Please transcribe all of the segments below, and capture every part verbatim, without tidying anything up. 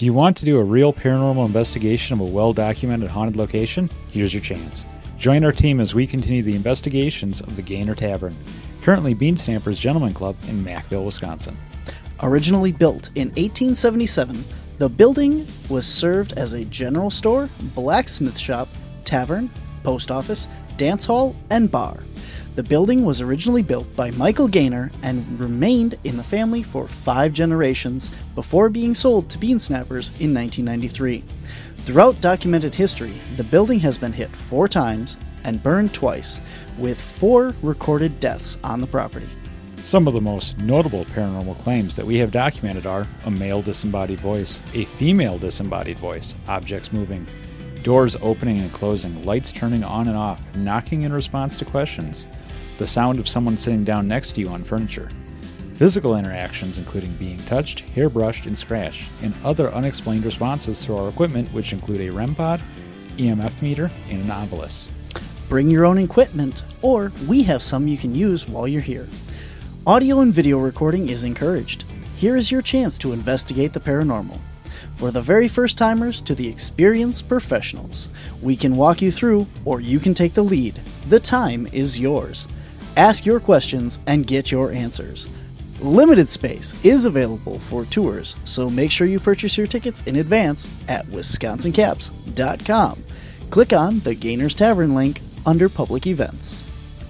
Do you want to do a real paranormal investigation of a well-documented haunted location? Here's your chance. Join our team as we continue the investigations of the Gaynor Tavern, currently Bean Stamper's Gentleman Club in Mackville, Wisconsin. Originally built in eighteen seventy-seven, the building was served as a general store, blacksmith shop, tavern, post office, dance hall, and bar. The building was originally built by Michael Gaynor and remained in the family for five generations before being sold to Bean Snappers in nineteen ninety-three. Throughout documented history, the building has been hit four times and burned twice, with four recorded deaths on the property. Some of the most notable paranormal claims that we have documented are a male disembodied voice, a female disembodied voice, objects moving, doors opening and closing, lights turning on and off, knocking in response to questions, the sound of someone sitting down next to you on furniture, physical interactions including being touched, hair brushed, and scratched, and other unexplained responses to our equipment, which include a R E M pod, E M F meter, and an Ovilus. Bring your own equipment, or we have some you can use while you're here. Audio and video recording is encouraged. Here is your chance to investigate the paranormal. For the very first timers to the experienced professionals, we can walk you through, or you can take the lead. The time is yours. Ask your questions and get your answers. Limited space is available for tours, so make sure you purchase your tickets in advance at wisconsin caps dot com. Click on the Gaynor's Tavern link under public events.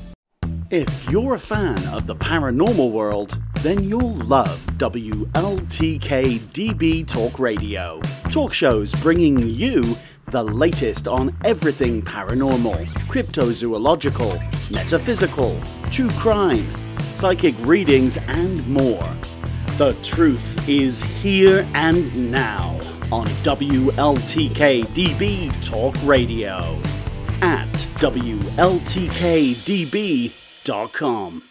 If you're a fan of the paranormal world, then you'll love W L T K D B Talk Radio. Talk shows bringing you the latest on everything paranormal, cryptozoological, metaphysical, true crime, psychic readings, and more. The truth is here and now on W L T K D B Talk Radio at W L T K D B dot com.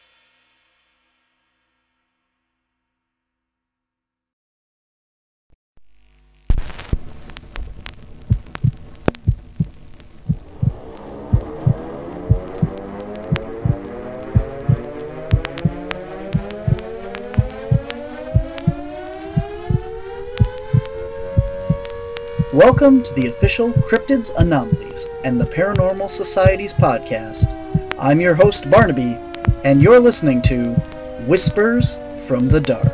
Welcome to the official Cryptids, Anomalies, and the Paranormal Society's podcast. I'm your host, Barnaby, and you're listening to Whispers from the Dark.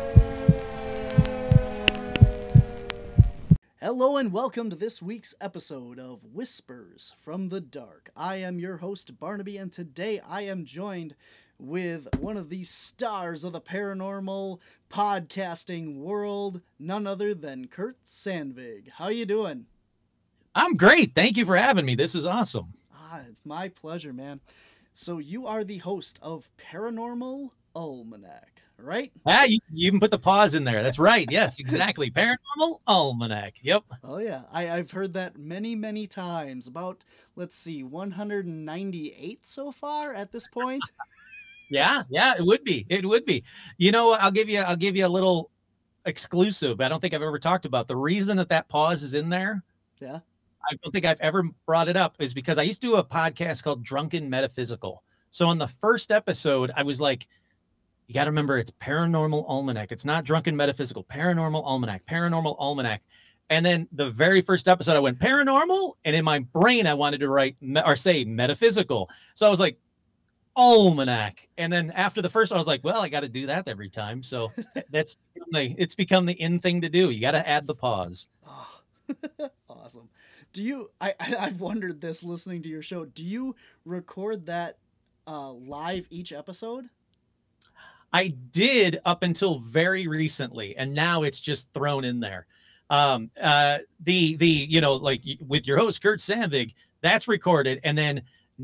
Hello and welcome to this week's episode of Whispers from the Dark. I am your host, Barnaby, and today I am joined with one of the stars of the paranormal podcasting world, none other than Kurt Sandvig. How you doing? I'm great. Thank you for having me. This is awesome. Ah, it's my pleasure, man. So you are the host of Paranormal Almanac, right? Ah, you, you even put the pause in there. That's right. Yes, exactly. Paranormal Almanac. Yep. Oh, yeah. I, I've heard that many, many times. About, let's see, one hundred ninety-eight so far at this point. Yeah, yeah, it would be. It would be. You know, I'll give you I'll give you a little exclusive. I don't think I've ever talked about the reason that that pause is in there. Yeah. I don't think I've ever brought it up is because I used to do a podcast called Drunken Metaphysical. So on the first episode, I was like, you got to remember it's Paranormal Almanac. It's not Drunken Metaphysical, Paranormal Almanac, Paranormal Almanac. And then the very first episode I went paranormal, and in my brain I wanted to write or say metaphysical. So I was like, Almanac. And then after the first one, I was like, well, I got to do that every time. So that's it's become the in thing to do. You got to add the pause. Oh, awesome. Do you, I, I've wondered this listening to your show. Do you record that uh, live each episode? I did up until very recently. And now it's just thrown in there. Um, uh, the, the, you know, like with your host, Kurt Sandvig, that's recorded. And then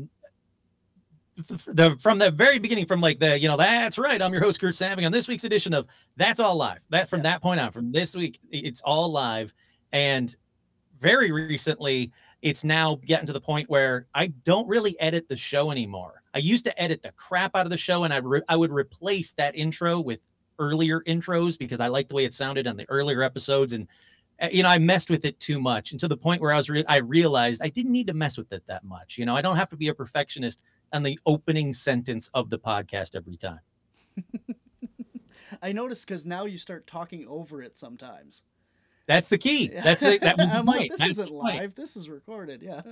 the from the very beginning, from like the, you know, that's right, I'm your host, Kurt Sandvig, on this week's edition of That's All Live. That from yeah. that point on, from this week, it's all live. And very recently, it's now getting to the point where I don't really edit the show anymore. I used to edit the crap out of the show, and I re- I would replace that intro with earlier intros because I liked the way it sounded on the earlier episodes. And you know, I messed with it too much, and to the point where I was, re- I realized I didn't need to mess with it that much. You know, I don't have to be a perfectionist on the opening sentence of the podcast every time. I noticed because now you start talking over it sometimes. That's the key. That's it. That was the I'm point. like, this That's isn't the point. live. This is recorded. Yeah.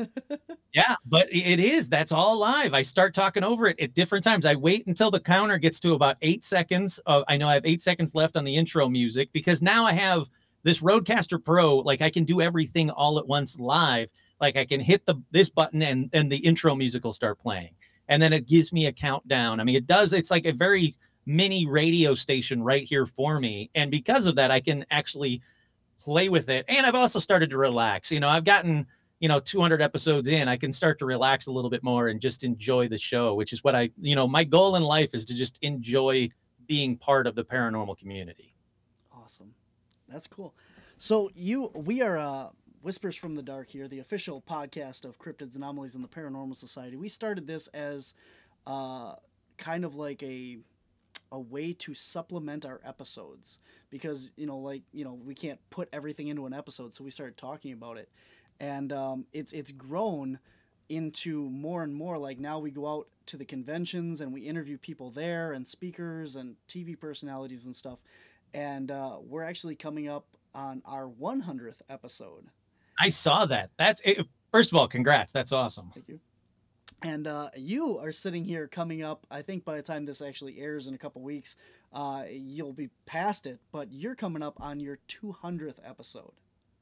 Yeah, but it is. That's all live. I start talking over it at different times. I wait until the counter gets to about eight seconds. Of, I know I have eight seconds left on the intro music because now I have this Rodecaster Pro. Like I can do everything all at once live. Like I can hit the this button and and the intro music will start playing, and then it gives me a countdown. I mean, it does. It's like a very mini radio station right here for me, and because of that, I can actually play with it. And I've also started to relax. You know, I've gotten, you know, two hundred episodes in, I can start to relax a little bit more and just enjoy the show, which is what I, you know, my goal in life is to just enjoy being part of the paranormal community. Awesome. That's cool. So you, we are uh, Whispers from the Dark here, the official podcast of Cryptids, Anomalies, and the Paranormal Society. We started this as uh, kind of like a a way to supplement our episodes because, you know, like, you know, we can't put everything into an episode. So we started talking about it. And um, it's it's grown into more and more. Like now we go out to the conventions and we interview people there and speakers and T V personalities and stuff. And uh, we're actually coming up on our one hundredth episode. I saw that. That's it. First of all, congrats. That's awesome. Thank you. And uh, you are sitting here coming up. I think by the time this actually airs in a couple weeks, uh, you'll be past it. But you're coming up on your two hundredth episode.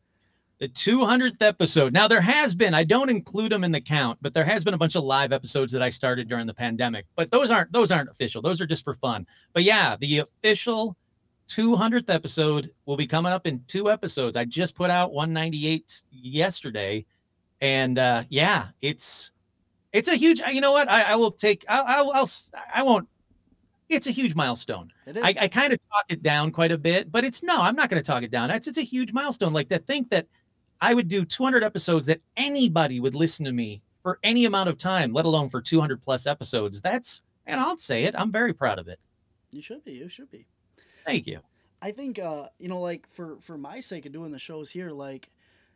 The two hundredth episode. Now, there has been, I don't include them in the count, but there has been a bunch of live episodes that I started during the pandemic. But those aren't those aren't official. Those are just for fun. But yeah, the official two hundredth episode will be coming up in two episodes. I just put out one ninety-eight yesterday. And uh, yeah, it's it's a huge, you know what? I, I will take, I'll, I'll, I'll, I won't. It's a huge milestone. It is. I, I kind of talk it down quite a bit, but it's no, I'm not going to talk it down. It's, it's a huge milestone. Like to think that I would do two hundred episodes, that anybody would listen to me for any amount of time, let alone for two hundred plus episodes. That's, and I'll say it, I'm very proud of it. You should be. You should be. Thank you. I think, uh, you know, like for, for my sake of doing the shows here, like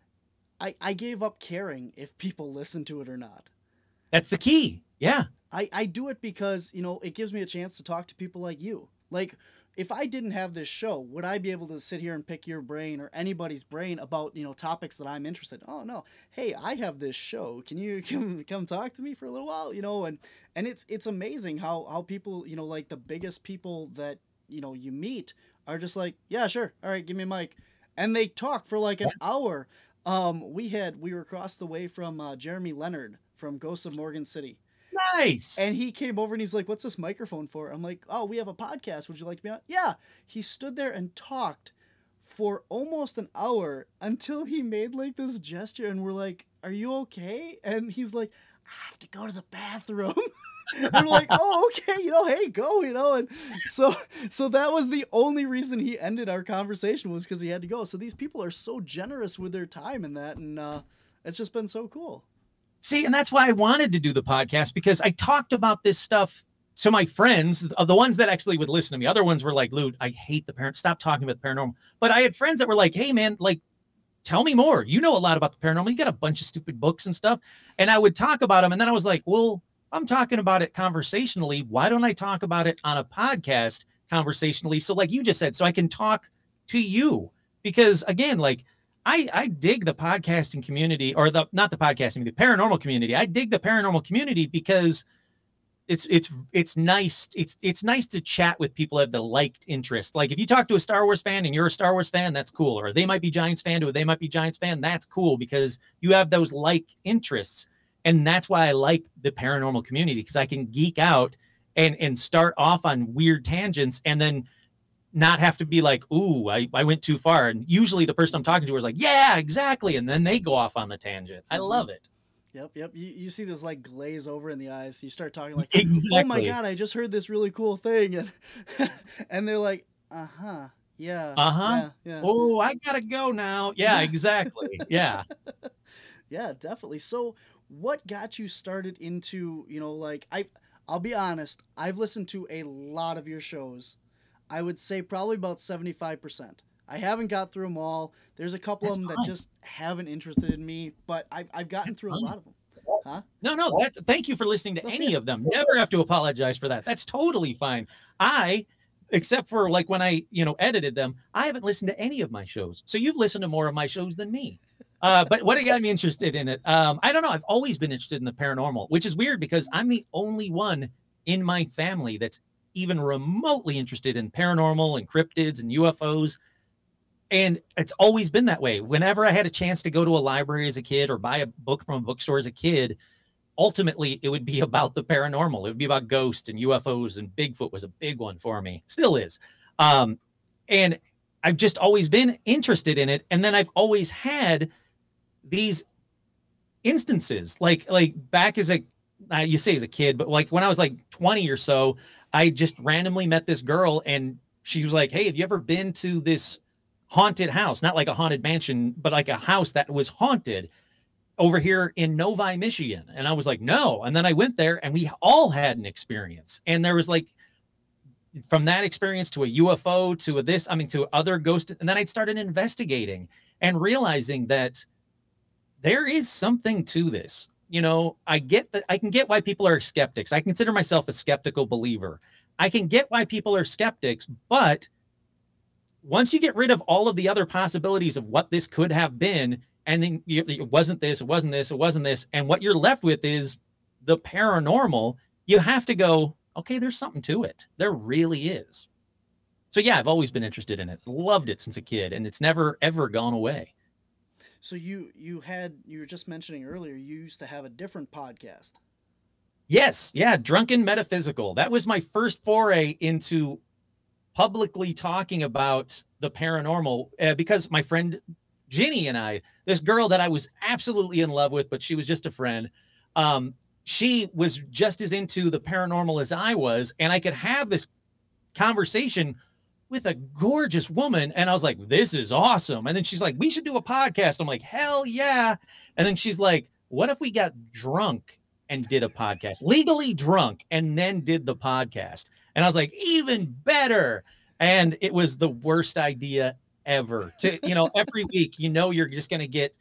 I, I gave up caring if people listen to it or not. That's the key. Yeah. I, I do it because, you know, it gives me a chance to talk to people like you. Like, if I didn't have this show, would I be able to sit here and pick your brain or anybody's brain about, you know, topics that I'm interested in? Oh, no. Hey, I have this show. Can you come come talk to me for a little while? You know, and, and it's it's amazing how, how people, you know, like the biggest people that, you know, you meet are just like, yeah, sure. All right, give me a mic. And they talk for like an hour. Um, we had, we were across the way from uh, Jeremy Leonard from Ghosts of Morgan City. Nice. And he came over and he's like, what's this microphone for? I'm like, oh, we have a podcast. Would you like to be on? Yeah. He stood there and talked for almost an hour until he made like this gesture and we're like, are you okay? And he's like, I have to go to the bathroom. And we're like, oh, okay, you know, hey, go, you know. And so so that was the only reason he ended our conversation, was because he had to go. So these people are so generous with their time in that. And uh, it's just been so cool. See, and that's why I wanted to do the podcast, because I talked about this stuff to my friends, of the ones that actually would listen to me. Other ones were like, Lou, I hate the parent. Stop talking about the paranormal. But I had friends that were like, hey, man, like, tell me more. You know a lot about the paranormal. You got a bunch of stupid books and stuff. And I would talk about them. And then I was like, well, I'm talking about it conversationally. Why don't I talk about it on a podcast conversationally? So like you just said, so I can talk to you, because again, like, I, I dig the podcasting community, or the, not the podcasting, the paranormal community. I dig the paranormal community because it's, it's, it's nice. It's, it's nice to chat with people that have the liked interest. Like if you talk to a Star Wars fan and you're a Star Wars fan, that's cool. Or they might be Giants fan, or they might be Giants fan. That's cool because you have those like interests. And that's why I like the paranormal community, because I can geek out and, and start off on weird tangents and then not have to be like, ooh, I, I went too far. And usually the person I'm talking to is like, yeah, exactly. And then they go off on the tangent. I love it. Yep, yep. You, you see this like glaze over in the eyes. You start talking like, exactly. Oh my God, I just heard this really cool thing. And, and they're like, uh-huh, yeah. Uh-huh. Yeah, yeah. Oh, I gotta go now. Yeah, exactly. Yeah. Yeah, definitely. So what got you started into, you know, like, I, I'll be honest, I've listened to a lot of your shows. I would say probably about seventy-five percent. I haven't got through them all. There's a couple That's of them fine. that just haven't interested in me, but I've, I've gotten That's through fine. a lot of them. Huh? No, no, that's, thank you for listening to Okay. any of them. Never have to apologize for that. That's totally fine. I, except for like when I, you know, edited them, I haven't listened to any of my shows. So you've listened to more of my shows than me. Uh, but what got me interested in it? Um, I don't know. I've always been interested in the paranormal, which is weird because I'm the only one in my family that's even remotely interested in paranormal and cryptids and U F Os. And it's always been that way. Whenever I had a chance to go to a library as a kid or buy a book from a bookstore as a kid, ultimately it would be about the paranormal. It would be about ghosts and U F Os, and Bigfoot was a big one for me. Still is. Um, and I've just always been interested in it. And then I've always had these instances like, like back as a, uh, you say as a kid, but like when I was like twenty or so, I just randomly met this girl and she was like, hey, have you ever been to this haunted house? Not like a haunted mansion, but like a house that was haunted over here in Novi, Michigan. And I was like, no. And then I went there and we all had an experience. And there was like, from that experience to a U F O to a this, I mean, to other ghost. And then I started investigating and realizing that there is something to this. You know, I get that I can get why people are skeptics. I consider myself a skeptical believer. I can get why people are skeptics, but once you get rid of all of the other possibilities of what this could have been, and then you, it wasn't this, it wasn't this, it wasn't this, and what you're left with is the paranormal, you have to go, okay, there's something to it. There really is. So yeah, I've always been interested in it. Loved it since a kid, and it's never, ever gone away. So you you had you were just mentioning earlier you used to have a different podcast. Yes, yeah, Drunken Metaphysical. That was my first foray into publicly talking about the paranormal uh, because my friend Ginny and I, this girl that I was absolutely in love with, but she was just a friend. Um, she was just as into the paranormal as I was, and I could have this conversation with a gorgeous woman. And I was like, this is awesome. And then she's like, we should do a podcast. I'm like, hell yeah. And then she's like, what if we got drunk and did a podcast, legally drunk, and then did the podcast? And I was like, even better. And it was the worst idea ever. To, you know, every week, you know, you're just going to get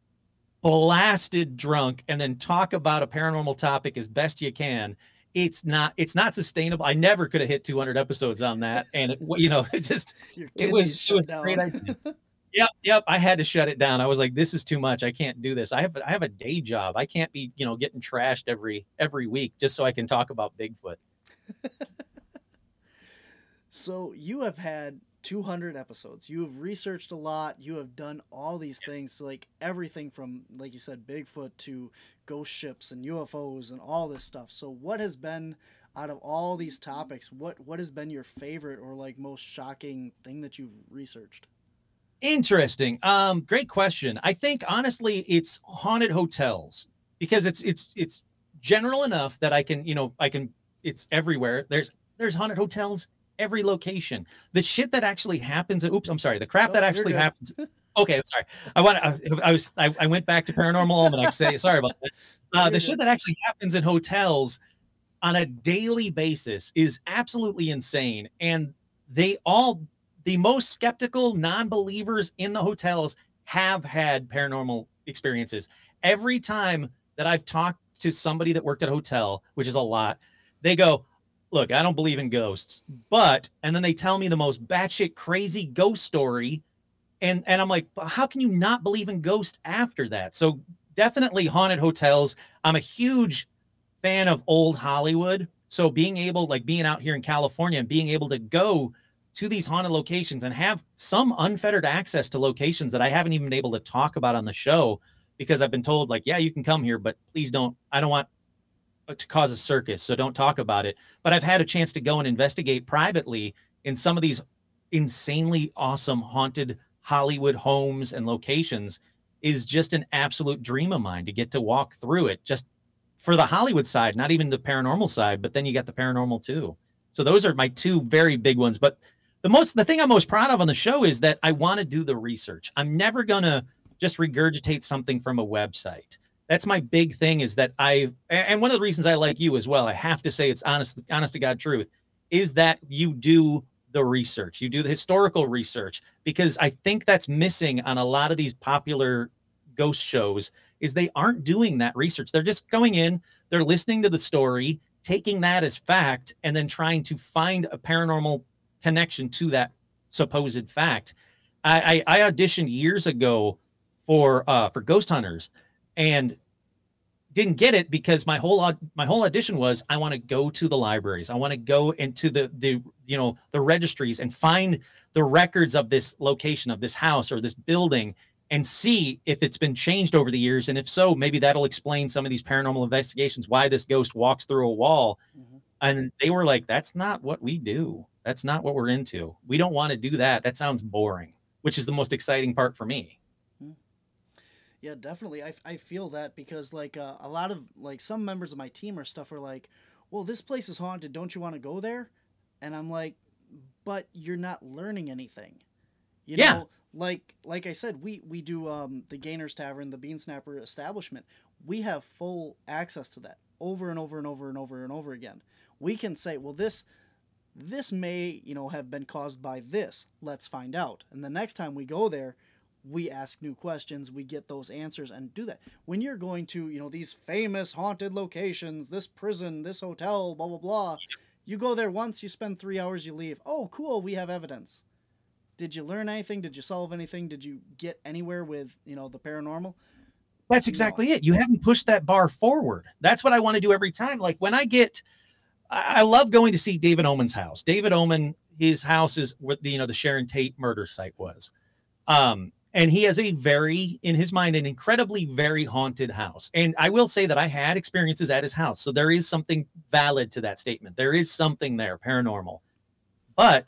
blasted drunk and then talk about a paranormal topic as best you can. It's not, it's not sustainable. I never could have hit two hundred episodes on that. And it, you know, it just, it was, it was a great idea. Yep. Yep. I had to shut it down. I was like, this is too much. I can't do this. I have, I have a day job. I can't be, you know, getting trashed every, every week just so I can talk about Bigfoot. So you have had two hundred episodes. You have researched a lot. You have done all these yes. things, like everything from, like you said, Bigfoot to ghost ships and U F Os and all this stuff. So what has been, out of all these topics, what, what has been your favorite or like most shocking thing that you've researched? Interesting. Um, great question. I think honestly, it's haunted hotels because it's, it's, it's general enough that I can, you know, I can, it's everywhere. There's, there's haunted hotels every location. The shit that actually happens. Oops, I'm sorry. The crap oh, that actually happens. Okay, sorry. I want. I, I was. I, I went back to Paranormal Almanac. Say sorry about that. Uh, the shit that actually happens in hotels on a daily basis is absolutely insane, and they all, the most skeptical non-believers in the hotels, have had paranormal experiences. Every time that I've talked to somebody that worked at a hotel, which is a lot, they go, look, I don't believe in ghosts, but, and then they tell me the most batshit crazy ghost story. And, and I'm like, how can you not believe in ghosts after that? So definitely haunted hotels. I'm a huge fan of old Hollywood. So being able, like being out here in California and being able to go to these haunted locations and have some unfettered access to locations that I haven't even been able to talk about on the show because I've been told like, yeah, you can come here, but please don't, I don't want to cause a circus, so don't talk about it. But I've had a chance to go and investigate privately in some of these insanely awesome haunted Hollywood homes and locations. Is just an absolute dream of mine to get to walk through it, just for the Hollywood side, not even the paranormal side, but then you got the paranormal too. So those are my two very big ones. But the most, the thing I'm most proud of on the show is that I want to do the research. I'm never going to just regurgitate something from a website. That's my big thing, is that I, and one of the reasons I like you as well, I have to say it's honest, honest to God truth, is that you do the research, you do the historical research, because I think that's missing on a lot of these popular ghost shows, is they aren't doing that research. They're just going in, they're listening to the story, taking that as fact, and then trying to find a paranormal connection to that supposed fact. I, I, I auditioned years ago for uh, for Ghost Hunters, and didn't get it because my whole my whole audition was I want to go to the libraries. I want to go into the the you know the registries and find the records of this location, of this house or this building, and see if it's been changed over the years, and if so, maybe that'll explain some of these paranormal investigations, why this ghost walks through a wall. Mm-hmm. And they were like, that's not what we do. That's not what we're into. We don't want to do that. That sounds boring, which is the most exciting part for me. Yeah, definitely. I, I feel that because like uh, a lot of like some members of my team or stuff are like, well, this place is haunted. Don't you want to go there? And I'm like, but you're not learning anything. You yeah. know, like like I said, we, we do um, the Gainers Tavern, the Bean Snapper establishment. We have full access to that over and over and over and over and over again. We can say, well, this this may, you know, have been caused by this. Let's find out. And the next time we go there, we ask new questions, we get those answers and do that. When you're going to, you know, these famous haunted locations, this prison, this hotel, blah, blah, blah, you go there once, you spend three hours, you leave. Oh, cool, we have evidence. Did you learn anything? Did you solve anything? Did you get anywhere with, you know, the paranormal? That's exactly no. it. You haven't pushed that bar forward. That's what I want to do every time. Like when I get, I love going to see David Omen's house. David Omen, his house is where the, you know, the Sharon Tate murder site was. Um, And he has a very, in his mind, an incredibly very haunted house. And I will say that I had experiences at his house. So there is something valid to that statement. There is something there, paranormal. But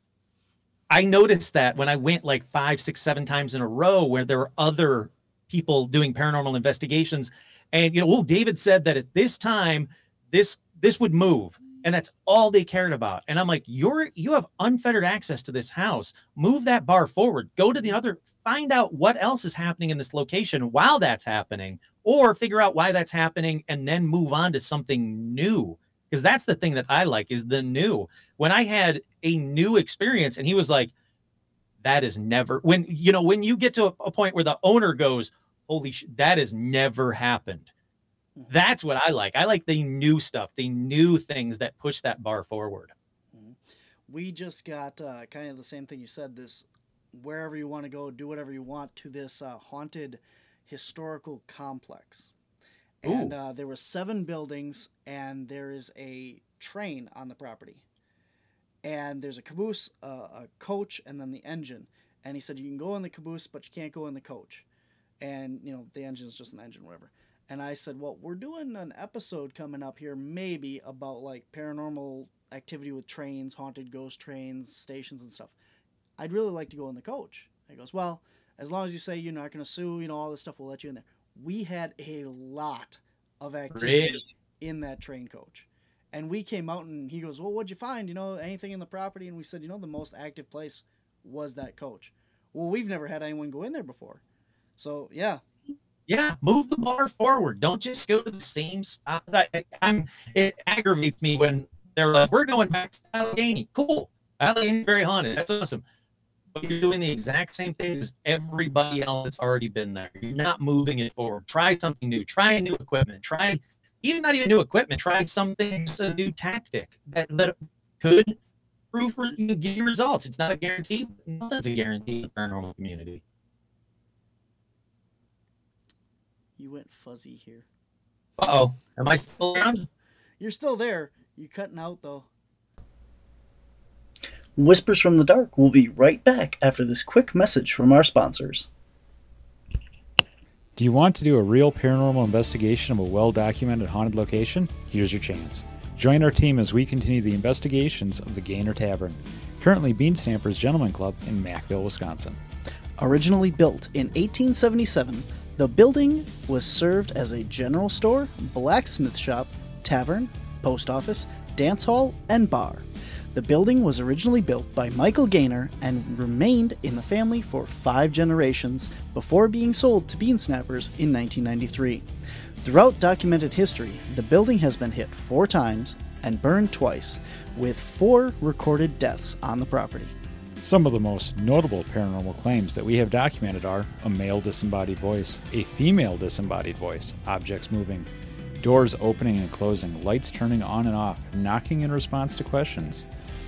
I noticed that when I went like five, six, seven times in a row where there were other people doing paranormal investigations. And, you know, oh, David said that at this time, this this would move. And that's all they cared about. And I'm like, you're, you have unfettered access to this house. Move that bar forward. Go to the other, find out what else is happening in this location while that's happening, or figure out why that's happening and then move on to something new. Because that's the thing that I like is the new. When I had a new experience and he was like, that is never, when, you know, when you get to a, a point where the owner goes, holy shit, that has never happened. That's what I like. I like the new stuff, the new things that push that bar forward. We just got uh, kind of the same thing you said, this wherever you want to go, do whatever you want, to this uh, haunted historical complex. And uh, there were seven buildings, and there is a train on the property. And there's a caboose, uh, a coach, and then the engine. And he said, you can go in the caboose, but you can't go in the coach. And, you know, the engine is just an engine, whatever. And I said, well, we're doing an episode coming up here maybe about like paranormal activity with trains, haunted ghost trains, stations and stuff. I'd really like to go in the coach. He goes, well, as long as you say you're not going to sue, you know, all this stuff, we'll let you in there. We had a lot of activity really? in that train coach. And we came out and he goes, well, what'd you find? You know, anything in the property? And we said, you know, the most active place was that coach. Well, we've never had anyone go in there before. So, yeah. Yeah, move the bar forward. Don't just go to the same spot. I, I'm, it aggravates me when they're like, we're going back to Allegheny. Cool. Allegheny's very haunted. That's awesome. But you're doing the exact same things as everybody else that's already been there. You're not moving it forward. Try something new. Try new equipment. Try, even not even new equipment, try something, just a new tactic that, that could prove, give you results. It's not a guarantee. Nothing's a guarantee in the paranormal community. You went fuzzy here. Uh-oh. Am I still around? You're still there. You're cutting out, though. Whispers from the Dark will be right back after this quick message from our sponsors. Do you want to do a real paranormal investigation of a well-documented haunted location? Here's your chance. Join our team as we continue the investigations of the Gainer Tavern, currently Bean Snapper's Gentleman Club in Mackville, Wisconsin. Originally built in eighteen seventy-seven, the building was served as a general store, blacksmith shop, tavern, post office, dance hall, and bar. The building was originally built by Michael Gaynor and remained in the family for five generations before being sold to Bean Snappers in nineteen ninety-three. Throughout documented history, the building has been hit four times and burned twice, with four recorded deaths on the property. Some of the most notable paranormal claims that we have documented are a male disembodied voice, a female disembodied voice, objects moving, doors opening and closing, lights turning on and off, knocking in response to questions,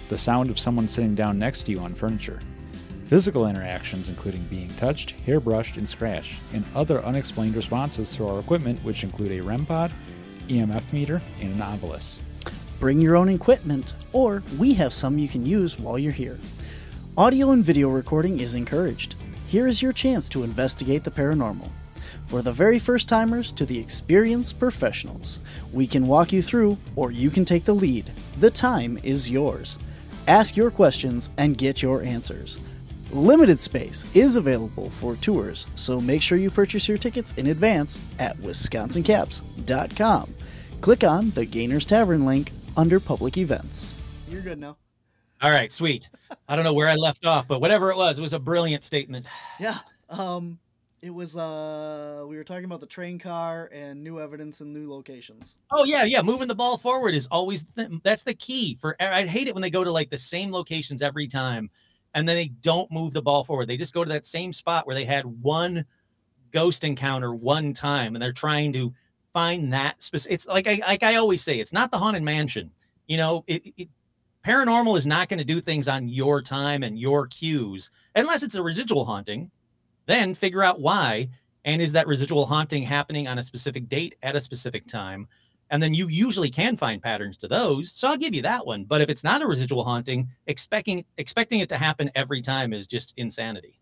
the sound of someone sitting down next to you on furniture. Physical interactions including being touched, hairbrushed, and scratched, and other unexplained responses to our equipment, which include a R E M pod, E M F meter, and an Ovilus. Bring your own equipment, or we have some you can use while you're here. Audio and video recording is encouraged. Here is your chance to investigate the paranormal. For the very first timers to the experienced professionals, we can walk you through, or you can take the lead. The time is yours. Ask your questions and get your answers. Limited space is available for tours, so make sure you purchase your tickets in advance at wisconsin caps dot com. Click on the Gainers Tavern link under public events. You're good now. All right, sweet. I don't know where I left off, but whatever it was, it was a brilliant statement. Yeah. Um, it was, uh, we were talking about the train car and new evidence and new locations. Oh, yeah, yeah. Moving the ball forward is always, th- that's the key for, I hate it when they go to like the same locations every time. And then they don't move the ball forward. They just go to that same spot where they had one ghost encounter one time, and they're trying to find that specific. It's like I like I always say, it's not the Haunted Mansion. You know, it, it paranormal is not going to do things on your time and your cues unless it's a residual haunting. Then figure out why, and is that residual haunting happening on a specific date at a specific time? And then you usually can find patterns to those. So I'll give you that one. But if it's not a residual haunting, expecting expecting it to happen every time is just insanity.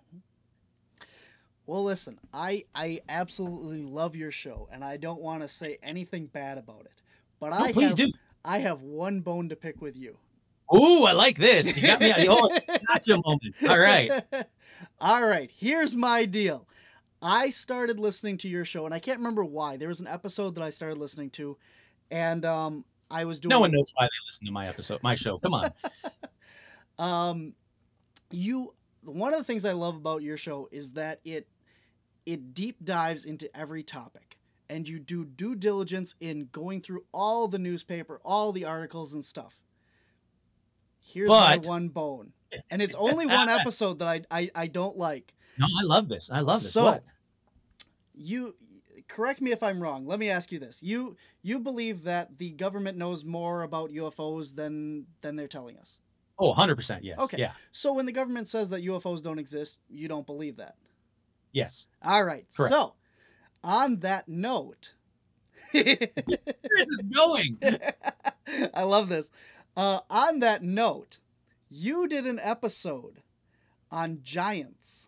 Well, listen, I, I absolutely love your show, and I don't want to say anything bad about it. But No, I please have, do. I have one bone to pick with you. Ooh, I like this. You got me. Oh, gotcha moment. All right. All right. Here's my deal. I started listening to your show, and I can't remember why. There was an episode that I started listening to, and um, I was doing. No one knows why they listen to my episode, my show. Come on. um, you. One of the things I love about your show is that it it deep dives into every topic, and you do due diligence in going through all the newspaper, all the articles and stuff. Here's But, my one bone, and it's only one episode that I I, I don't like. No, I love this. I love this. So, What? you correct me if I'm wrong. Let me ask you this: you you believe that the government knows more about U F Os than than they're telling us? Oh, one hundred percent. Yes. Okay. Yeah. So when the government says that U F Os don't exist, you don't believe that? Yes. All right. Correct. So, on that note, Where is this going? I love this. Uh, on that note, you did an episode on giants.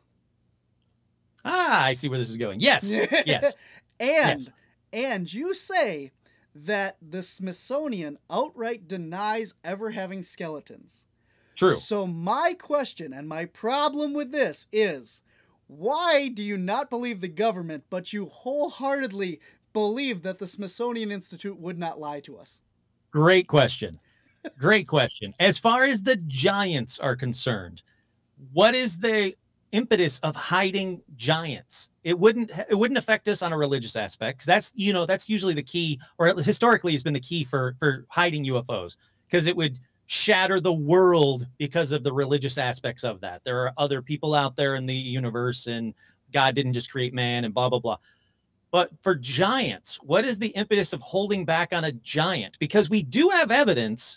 Ah, I see where this is going. Yes. Yes. and Yes. and you say that the Smithsonian outright denies ever having skeletons. True. So my question and my problem with this is, why do you not believe the government, but you wholeheartedly believe that the Smithsonian Institute would not lie to us? Great question. Great question. As far as the giants are concerned, what is the impetus of hiding giants? It wouldn't it wouldn't affect us on a religious aspect, because that's, you know, that's usually the key, or historically has been the key for for hiding U F Os, because it would shatter the world because of the religious aspects of that. There are other people out there in the universe, and God didn't just create man, and blah blah blah. But for giants, what is the impetus of holding back on a giant? Because we do have evidence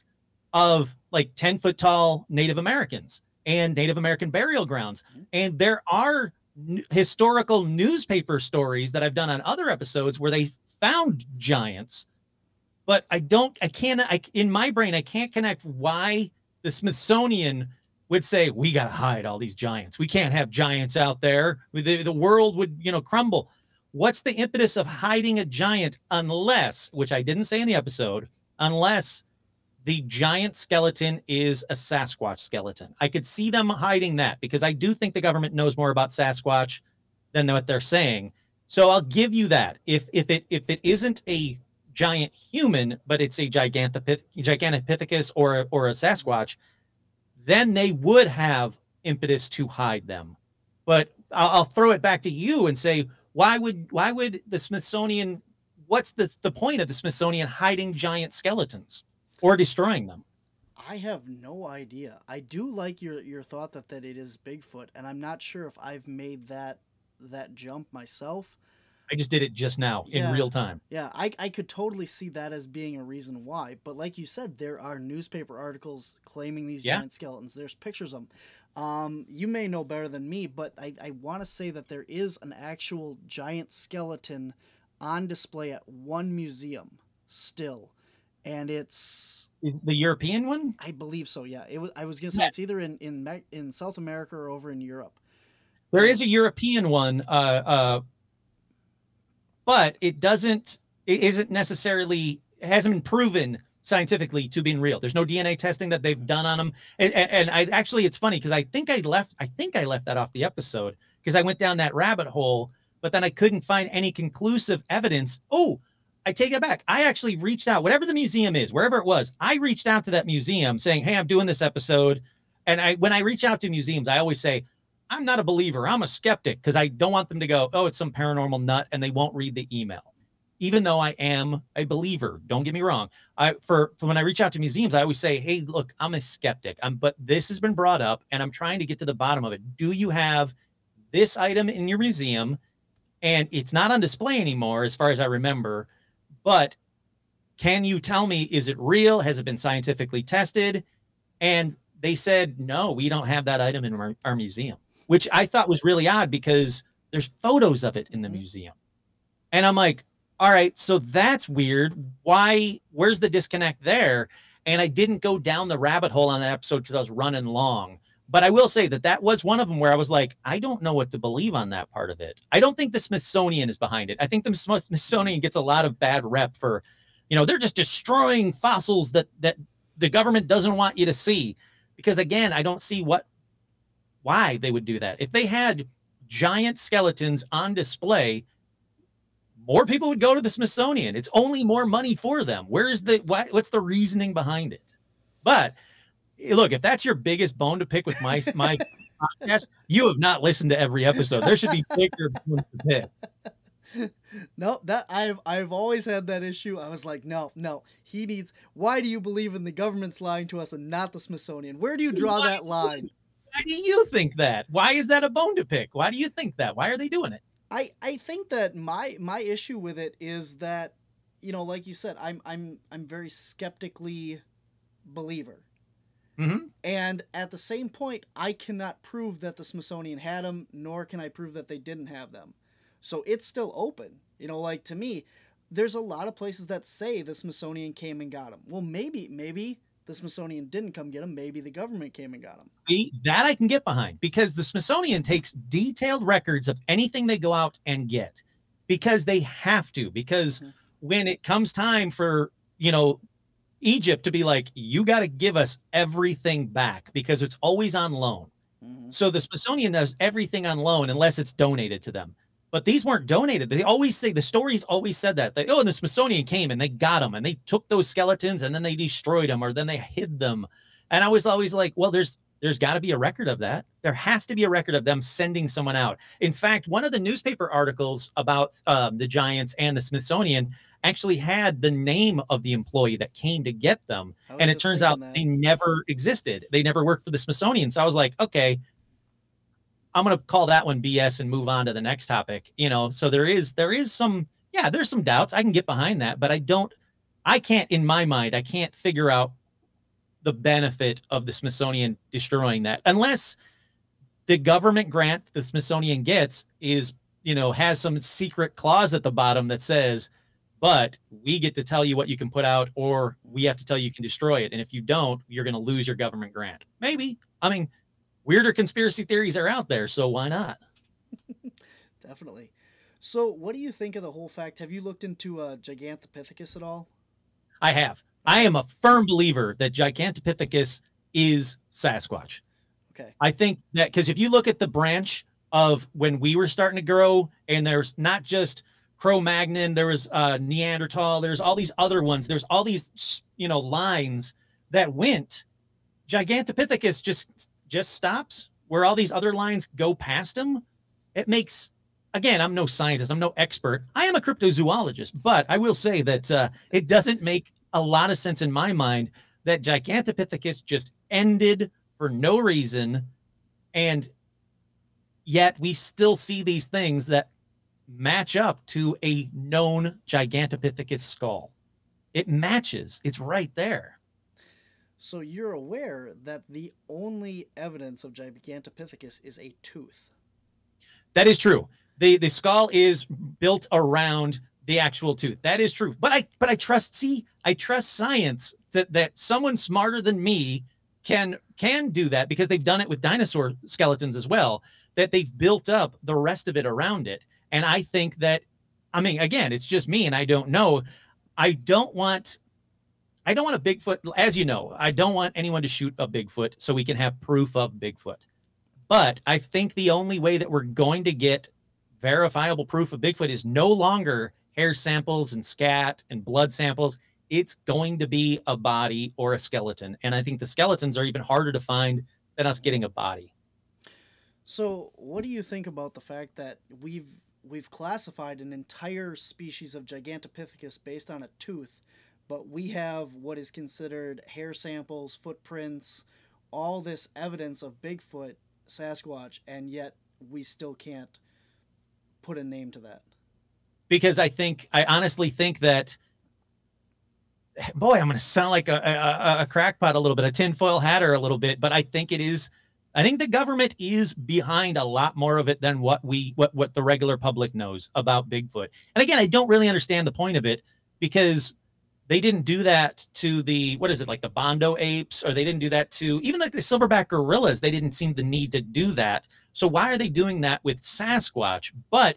of like ten foot tall Native Americans and Native American burial grounds. And there are n- historical newspaper stories that I've done on other episodes where they found giants. But I don't, I can't, I, in my brain, I can't connect why the Smithsonian would say, we got to hide all these giants. We can't have giants out there. The, the world would, you know, crumble. What's the impetus of hiding a giant unless, which I didn't say in the episode, unless the giant skeleton is a Sasquatch skeleton? I could see them hiding that, because I do think the government knows more about Sasquatch than what they're saying. So I'll give you that. If if it if it isn't a giant human, but it's a gigantopith- Gigantopithecus or a, or a Sasquatch, then they would have impetus to hide them. But I'll, I'll throw it back to you and say, why would why would the Smithsonian? What's the the point of the Smithsonian hiding giant skeletons or destroying them? I have no idea. I do like your, your thought that, that it is Bigfoot, and I'm not sure if I've made that that jump myself. I just did it just now Yeah. in real time. Yeah, I, I could totally see that as being a reason why. But like you said, there are newspaper articles claiming these Yeah. giant skeletons. There's pictures of them. Um, you may know better than me, but I, I want to say that there is an actual giant skeleton on display at one museum still. And it's... The European one? I believe so, yeah. It was. I was going to say Yeah. it's either in, in, Me- in South America or over in Europe. There is a European one, uh, uh, but it doesn't, it isn't necessarily, it hasn't been proven scientifically to be real. There's no D N A testing that they've done on them. And, and, and I actually, it's funny because I think I left, I think I left that off the episode because I went down that rabbit hole, but then I couldn't find any conclusive evidence. Oh, I take it back. I actually reached out, whatever the museum is, wherever it was, I reached out to that museum saying, hey, I'm doing this episode. And I, when I reach out to museums, I always say, I'm not a believer. I'm a skeptic because I don't want them to go, oh, it's some paranormal nut, and they won't read the email. Even though I am a believer, don't get me wrong. I for, for when I reach out to museums, I always say, hey, look, I'm a skeptic. I'm, but this has been brought up, and I'm trying to get to the bottom of it. Do you have this item in your museum? And it's not on display anymore, as far as I remember. But can you tell me, is it real? Has it been scientifically tested? And they said, no, we don't have that item in our, our museum, which I thought was really odd because there's photos of it in the museum. And I'm like, all right, so that's weird. Why, where's the disconnect there? And I didn't go down the rabbit hole on that episode because I was running long. But I will say that that was one of them where I was like, I don't know what to believe on that part of it. I don't think the Smithsonian is behind it. I think the Smithsonian gets a lot of bad rep for, you know, they're just destroying fossils that, that the government doesn't want you to see. Because again, I don't see what, why they would do that. If they had giant skeletons on display, more people would go to the Smithsonian. It's only more money for them. Where's the, what, what's the reasoning behind it? But look, if that's your biggest bone to pick with my, my podcast, you have not listened to every episode. There should be bigger bones to pick. No, that I've I've always had that issue. I was like, no, no, he needs. Why do you believe in the government's lying to us and not the Smithsonian? Where do you draw Why that line? Why do you think that? Why is that a bone to pick? Why do you think that? Why are they doing it? I I think that my my issue with it is that, you know, like you said, I'm I'm I'm very skeptically believer. Mm-hmm. And at the same point, I cannot prove that the Smithsonian had them, nor can I prove that they didn't have them. So it's still open. You know, like to me, there's a lot of places that say the Smithsonian came and got them. Well, maybe, maybe the Smithsonian didn't come get them. Maybe the government came and got them. See, that I can get behind because the Smithsonian takes detailed records of anything they go out and get because they have to, because mm-hmm. when it comes time for, you know, Egypt to be like, you got to give us everything back because it's always on loan. Mm-hmm. So the Smithsonian does everything on loan unless it's donated to them. But these weren't donated. They always say, the stories always said that. They, oh, and the Smithsonian came and they got them and they took those skeletons and then they destroyed them or then they hid them. And I was always like, well, there's there's got to be a record of that. There has to be a record of them sending someone out. In fact, one of the newspaper articles about um, the Giants and the Smithsonian actually had the name of the employee that came to get them. And it turns out that they never existed. They never worked for the Smithsonian. So I was like, okay, I'm going to call that one B S and move on to the next topic. You know, so there is, there is some, yeah, there's some doubts. I can get behind that, but I don't, I can't, in my mind, I can't figure out the benefit of the Smithsonian destroying that unless the government grant the Smithsonian gets is, you know, has some secret clause at the bottom that says, but we get to tell you what you can put out, or we have to tell you you can destroy it. And if you don't, you're going to lose your government grant. Maybe. I mean, weirder conspiracy theories are out there, so why not? Definitely. So what do you think of the whole fact? Have you looked into uh, Gigantopithecus at all? I have. I am a firm believer that Gigantopithecus is Sasquatch. Okay. I think that because if you look at the branch of when we were starting to grow, and there's not just Cro-Magnon, there was uh, Neanderthal, there's all these other ones. There's all these, you know, lines that went. Gigantopithecus just just stops where all these other lines go past him. It makes, again, I'm no scientist, I'm no expert. I am a cryptozoologist, but I will say that uh, it doesn't make a lot of sense in my mind that Gigantopithecus just ended for no reason, and yet we still see these things that match up to a known Gigantopithecus skull. It matches. It's right there. So you're aware that the only evidence of Gigantopithecus is a tooth. That is true. The the skull is built around the actual tooth. That is true. But I but I trust see, I trust science that, that someone smarter than me can can do that, because they've done it with dinosaur skeletons as well, that they've built up the rest of it around it. And I think that, I mean, again, it's just me and I don't know. I don't want I don't want a Bigfoot, as you know, I don't want anyone to shoot a Bigfoot so we can have proof of Bigfoot. But I think the only way that we're going to get verifiable proof of Bigfoot is no longer hair samples and scat and blood samples. It's going to be a body or a skeleton. And I think the skeletons are even harder to find than us getting a body. So what do you think about the fact that we've we've classified an entire species of Gigantopithecus based on a tooth, but we have what is considered hair samples, footprints, all this evidence of Bigfoot, Sasquatch, and yet we still can't put a name to that? Because I think, I honestly think that, boy, I'm going to sound like a, a, a crackpot a little bit, a tinfoil hatter a little bit, but I think it is, I think the government is behind a lot more of it than what we, what, what the regular public knows about Bigfoot. And again, I don't really understand the point of it, because they didn't do that to the, what is it, like the Bondo apes, or they didn't do that to even like the silverback gorillas. They didn't seem the need to do that. So why are they doing that with Sasquatch? But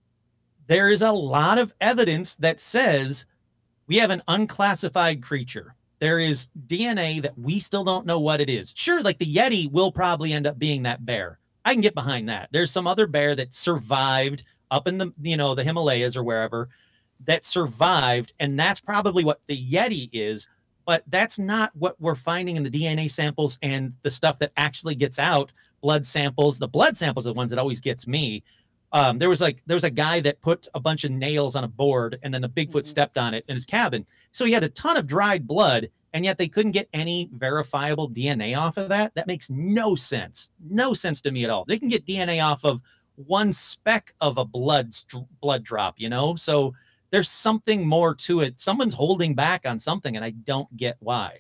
there is a lot of evidence that says we have an unclassified creature. There is D N A that we still don't know what it is. Sure, like the Yeti will probably end up being that bear. I can get behind that. There's some other bear that survived up in the, you know, the Himalayas or wherever, that survived, and that's probably what the Yeti is, but that's not what we're finding in the D N A samples and the stuff that actually gets out. Blood samples, the blood samples are the ones that always gets me. Um, there was like, there was a guy that put a bunch of nails on a board, and then the Bigfoot mm-hmm. stepped on it in his cabin. So he had a ton of dried blood, and yet they couldn't get any verifiable D N A off of that. That makes no sense. No sense to me at all. They can get D N A off of one speck of a blood, blood drop, you know? So there's something more to it. Someone's holding back on something, and I don't get why.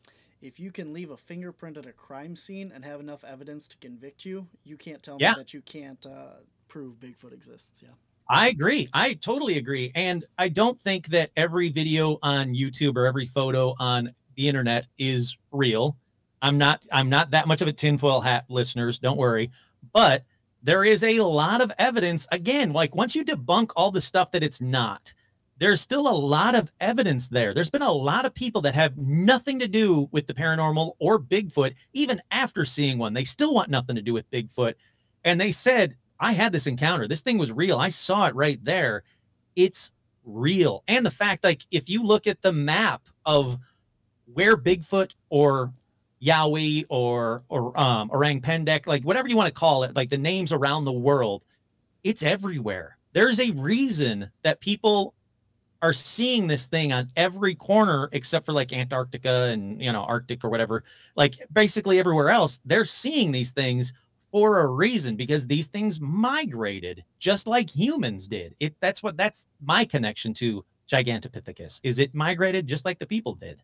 If you can leave a fingerprint at a crime scene and have enough evidence to convict you, you can't tell yeah. me that you can't uh, prove Bigfoot exists. Yeah, I agree. I totally agree. And I don't think that every video on YouTube or every photo on the internet is real. I'm not, I'm not that much of a tinfoil hat, listeners. Don't worry. But there is a lot of evidence. Again, like once you debunk all the stuff that it's not, there's still a lot of evidence there. There's been a lot of people that have nothing to do with the paranormal or Bigfoot, even after seeing one. They still want nothing to do with Bigfoot. And they said, I had this encounter. This thing was real. I saw it right there. It's real. And the fact, like, if you look at the map of where Bigfoot or Yowie or or um, Orang Pendek, like whatever you want to call it, like the names around the world, it's everywhere. There's a reason that people are seeing this thing on every corner except for like Antarctica and, you know, Arctic or whatever. Like basically everywhere else, they're seeing these things for a reason, because these things migrated just like humans did. It that's what that's my connection to Gigantopithecus, is it migrated just like the people did.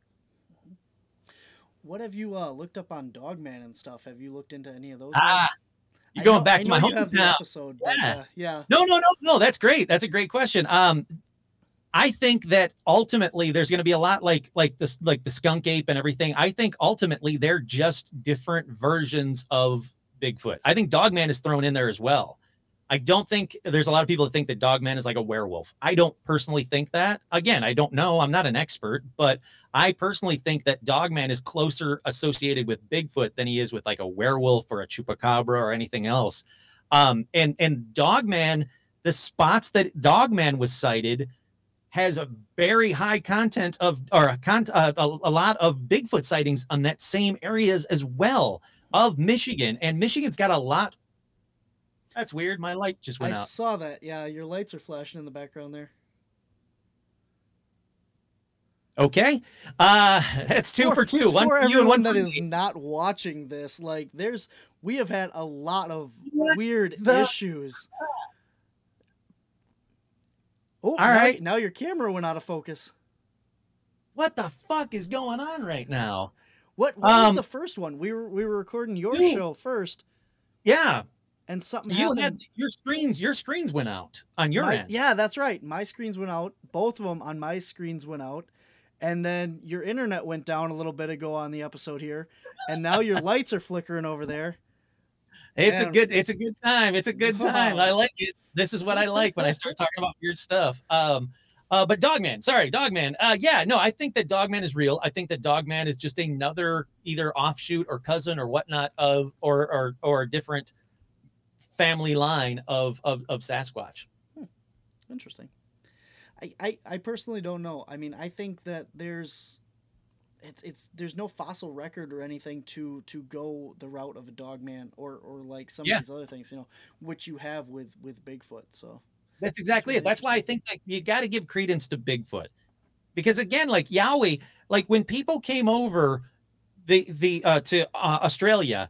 What have you uh, looked up on Dogman and stuff? Have you looked into any of those? Ah, you're going know, back I to know my you have the hometown. episode, Yeah. but, uh, yeah. No, no, no, no. That's great. That's a great question. Um, I think that ultimately there's going to be a lot like like this, like the skunk ape and everything. I think ultimately they're just different versions of Bigfoot. I think Dogman is thrown in there as well. I don't think there's a lot of people that think that Dogman is like a werewolf. I don't personally think that. Again, I don't know. I'm not an expert, but I personally think that Dogman is closer associated with Bigfoot than he is with like a werewolf or a chupacabra or anything else. Um, and, and Dogman, the spots that Dogman was cited has a very high content of, or a, con uh, a, a lot of Bigfoot sightings on that same areas as well of Michigan. And Michigan's got a lot. That's weird. My light just went I out. I saw that. Yeah, your lights are flashing in the background there. Okay. Uh, that's two for, for two. One for for you and one that for is me. not watching this. Like, there's, we have had a lot of What weird the... issues. Oh, All now, right. now your camera went out of focus. What the fuck is going on right now? What, what Um, was the first one? We were we were recording your you- show first, Yeah. and something You happened. had your screens, your screens went out on your My- end. Yeah, that's right. My screens went out. Both of them on my screens went out. And then your internet went down a little bit ago on the episode here. And now your lights are flickering over there. It's Man. a good, it's a good time. It's a good time. Wow. I like it. This is what I like when I start talking about weird stuff. Um, uh, but Dogman, sorry, Dogman. Uh, yeah, no, I think that Dogman is real. I think that Dogman is just another either offshoot or cousin or whatnot of, or or or a different family line of of, of Sasquatch. Hmm. Interesting. I, I I personally don't know. I mean, I think that there's it's it's there's no fossil record or anything to to go the route of a Dogman or or like some Yeah. of these other things, you know, which you have with with Bigfoot. So That's exactly it. That's why I think that you got to give credence to Bigfoot, because again, like Yowie, like when people came over the the uh, to uh, Australia,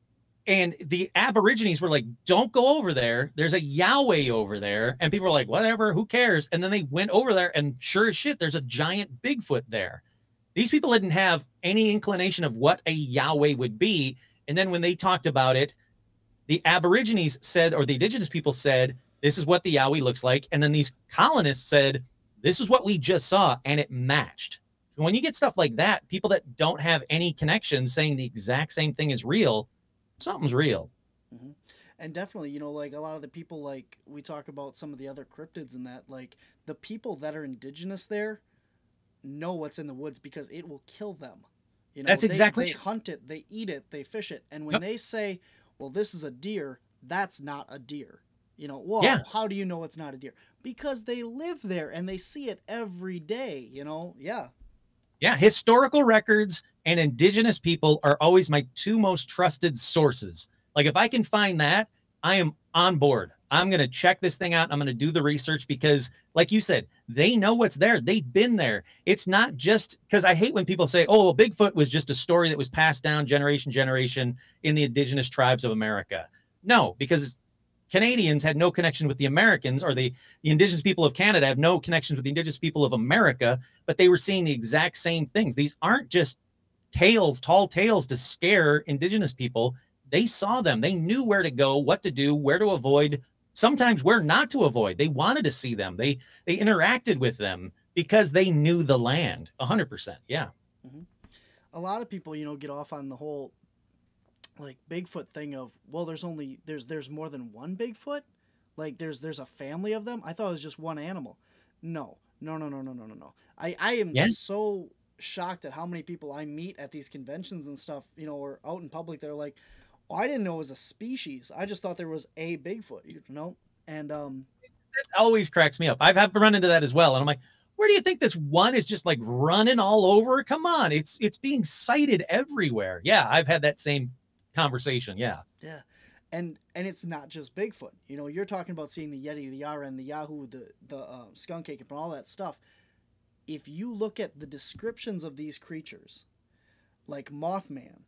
and the Aborigines were like, "Don't go over there. There's a Yowie over there," and people were like, "Whatever, who cares?" And then they went over there, and sure as shit, there's a giant Bigfoot there. These people didn't have any inclination of what a Yowie would be, and then when they talked about it, the Aborigines said, or the indigenous people said, this is what the Yowie looks like. And then these colonists said, this is what we just saw. And it matched. And when you get stuff like that, people that don't have any connections saying the exact same thing is real, something's real. Mm-hmm. And definitely, you know, like a lot of the people, like we talk about some of the other cryptids and that, like the people that are indigenous there know what's in the woods because it will kill them. You know, That's they, exactly they it. hunt it, they eat it, they fish it. And when Yep. they say, well, this is a deer, that's not a deer. You know, well, Yeah. how do you know it's not a deer? Because they live there and they see it every day, you know? Yeah. Yeah. Historical records and indigenous people are always my two most trusted sources. Like if I can find that, I am on board. I'm going to check this thing out. I'm going to do the research because, like you said, they know what's there. They've been there. It's not just because I hate when people say, oh, well, Bigfoot was just a story that was passed down generation, generation in the indigenous tribes of America. No, because Canadians had no connection with the Americans, or the, the indigenous people of Canada have no connections with the indigenous people of America, but they were seeing the exact same things. These aren't just tales, tall tales to scare indigenous people. They saw them. They knew where to go, what to do, where to avoid, sometimes where not to avoid. They wanted to see them. They they interacted with them because they knew the land. one hundred percent. Yeah. Mm-hmm. A lot of people, you know, get off on the whole like Bigfoot thing of, well, there's only there's there's more than one Bigfoot. Like there's there's a family of them. I thought it was just one animal. No, no, no, no, no, no, no, no. I I am Yeah. so shocked at how many people I meet at these conventions and stuff, you know, or out in public. They're like, oh, I didn't know it was a species. I just thought there was a Bigfoot. You know, and um, It always cracks me up. I've had to run into that as well. And I'm like, where do you think this one is just like running all over? Come on. It's it's being cited everywhere. Yeah, I've had that same conversation. Yeah. yeah, and and it's not just Bigfoot. You know, you're talking about seeing the Yeti, the Yara, and the Yahoo, the the uh, skunk ape, and all that stuff. If you look at the descriptions of these creatures, like Mothman,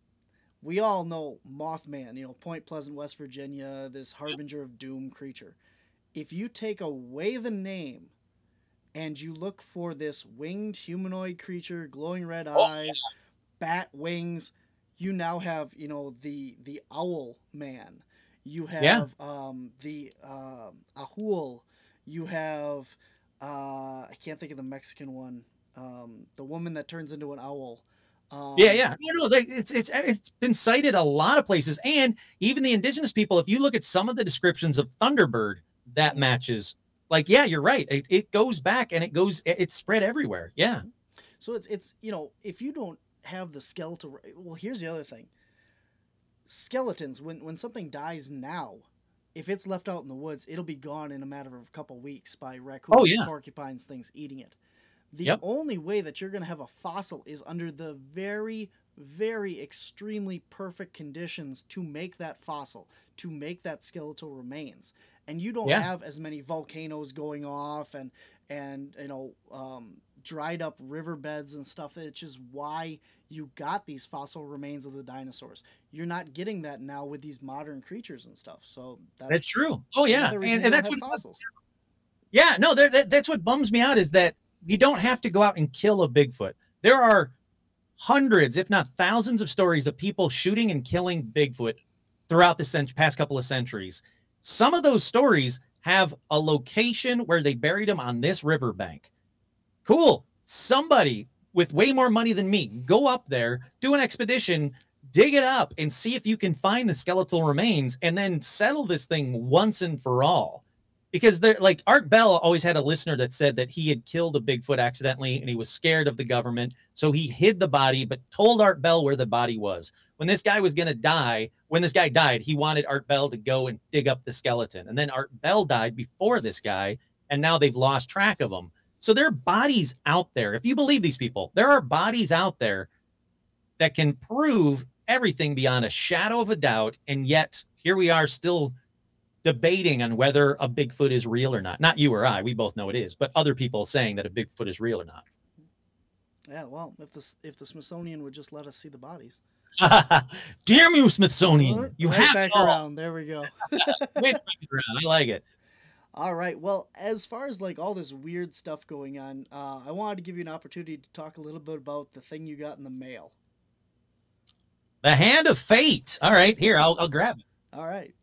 we all know Mothman. You know, Point Pleasant, West Virginia, this harbinger of doom creature. If you take away the name and you look for this winged humanoid creature, glowing red eyes, bat wings, you now have, you know, the the owl man. You have Yeah. um, the uh, Ahul. You have uh, I can't think of the Mexican one. Um, the woman that turns into an owl. Um, Yeah, yeah. You know, they, it's it's it's been cited a lot of places, and even the indigenous people. If you look at some of the descriptions of Thunderbird, that matches. Like, yeah, you're right. It, it goes back and it goes. It's spread everywhere. Yeah. So it's it's you know, if you don't have the skeletal, well, here's the other thing. Skeletons, when when something dies now, if it's left out in the woods, it'll be gone in a matter of a couple weeks by raccoons, Oh, yeah. porcupines, things eating it. The Yep. only way that you're going to have a fossil is under the very, very extremely perfect conditions to make that fossil, to make that skeletal remains. And you don't Yeah. have as many volcanoes going off and and you know um, dried up riverbeds and stuff, which is why you got these fossil remains of the dinosaurs. You're not getting that now with these modern creatures and stuff. So that's, That's true. Oh yeah, another reason and, you and don't that's have what fossils. Yeah, no, that, that's what bums me out is that you don't have to go out and kill a Bigfoot. There are hundreds, if not thousands of stories of people shooting and killing Bigfoot throughout the cent- past couple of centuries. Some of those stories have a location where they buried them on this riverbank. Cool. Somebody with way more money than me, go up there, do an expedition, dig it up, and see if you can find the skeletal remains, and then settle this thing once and for all. Because they're like Art Bell always had a listener that said that he had killed a Bigfoot accidentally and he was scared of the government. So he hid the body, but told Art Bell where the body was. When this guy was going to die, when this guy died, he wanted Art Bell to go and dig up the skeleton. And then Art Bell died before this guy, and now they've lost track of him. So there are bodies out there. If you believe these people, there are bodies out there that can prove everything beyond a shadow of a doubt. And yet here we are still debating on whether a Bigfoot is real or not. Not you or I, we both know it is, but other people saying that a Bigfoot is real or not. Yeah, well, if the if the Smithsonian would just let us see the bodies. Damn you, Smithsonian! You right have back around. There we go. Wait back around. I like it. All right. Well, as far as like all this weird stuff going on, uh, I wanted to give you an opportunity to talk a little bit about the thing you got in the mail. The Hand of Fate. All right, here I'll I'll grab it. All right.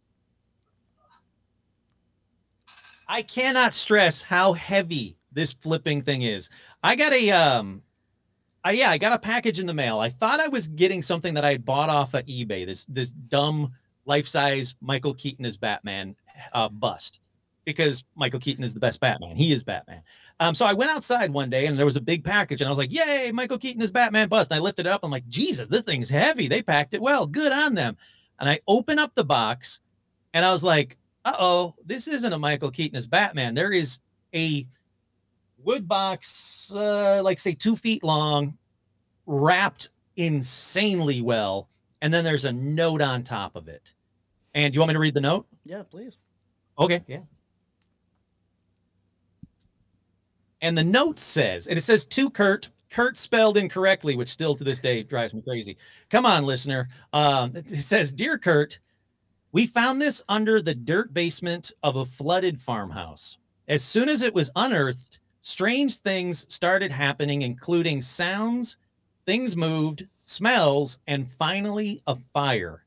I cannot stress how heavy this flipping thing is. I got a, um, I, yeah, I got a package in the mail. I thought I was getting something that I had bought off of eBay, this, this dumb life-size Michael Keaton as Batman uh, bust, because Michael Keaton is the best Batman. He is Batman. Um, so I went outside one day and there was a big package and I was like, yay, Michael Keaton is Batman bust. And I lifted it up. I'm like, Jesus, this thing's heavy. They packed it well. Good on them. And I open up the box and I was like, uh-oh, this isn't a Michael Keaton as Batman. There is a wood box, uh, like say two feet long, wrapped insanely well. And then there's a note on top of it. And do you want me to read the note? Yeah, please. Okay, yeah. And the note says, and it says to Kurt, Kurt spelled incorrectly, which still to this day drives me crazy. Come on, listener. Um, it says, Dear Kurt, we found this under the dirt basement of a flooded farmhouse. As soon as it was unearthed, strange things started happening, including sounds, things moved, smells, and finally a fire.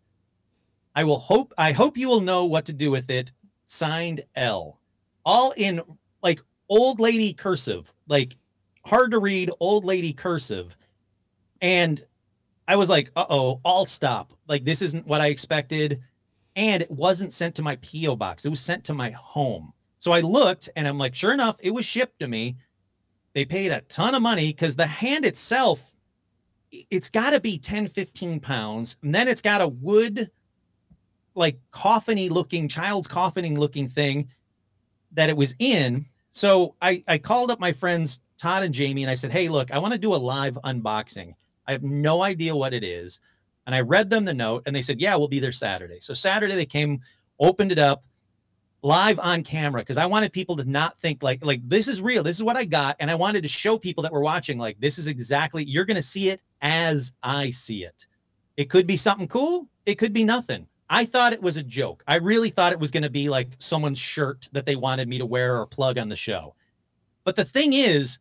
I will hope, I hope you will know what to do with it. Signed L. All in like old lady cursive, like hard to read old lady cursive. And I was like, uh-oh, I'll stop. Like, this isn't what I expected. And it wasn't sent to my P O box. It was sent to my home. So I looked and I'm like, sure enough, it was shipped to me. They paid a ton of money because the hand itself, it's got to be ten, fifteen pounds. And then it's got a wood, like coffin-y looking, child's coffin-y looking thing that it was in. So I, I called up my friends, Todd and Jamie, and I said, hey, look, I want to do a live unboxing. I have no idea what it is. And I read them the note and they said, yeah, we'll be there Saturday. So Saturday they came, opened it up live on camera because I wanted people to not think like, like this is real. This is what I got. And I wanted to show people that were watching, like, this is exactly, you're going to see it as I see it. It could be something cool. It could be nothing. I thought it was a joke. I really thought it was going to be like someone's shirt that they wanted me to wear or plug on the show. But the thing is,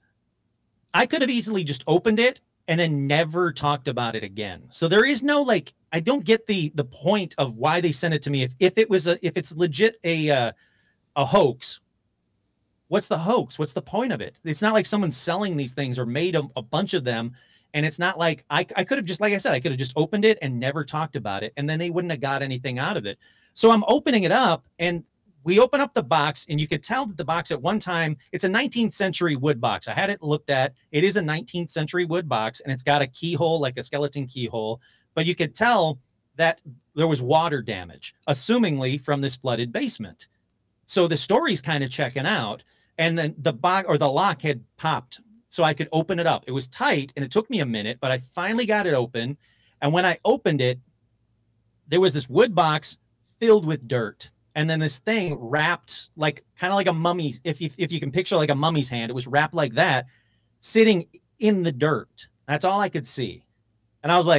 I could have easily just opened it and then never talked about it again. So there is no, like, I don't get the the point of why they sent it to me. If if it was a if it's legit a uh, a hoax, what's the hoax? What's the point of it? It's not like someone's selling these things or made a, a bunch of them. And it's not like I, I could have just, like I said, I could have just opened it and never talked about it. And then they wouldn't have got anything out of it. So I'm opening it up and we open up the box and you could tell that the box at one time, it's a nineteenth century wood box. I had it looked at. It is a nineteenth century wood box and it's got a keyhole, like a skeleton keyhole. But you could tell that there was water damage, assumingly from this flooded basement. So the story's kind of checking out. And then the box or the lock had popped. So I could open it up. It was tight and it took me a minute, but I finally got it open. And when I opened it, there was this wood box filled with dirt. And then this thing wrapped like kind of like a mummy. If you, if you can picture like a mummy's hand, it was wrapped like that, sitting in the dirt. That's all I could see. And I was like,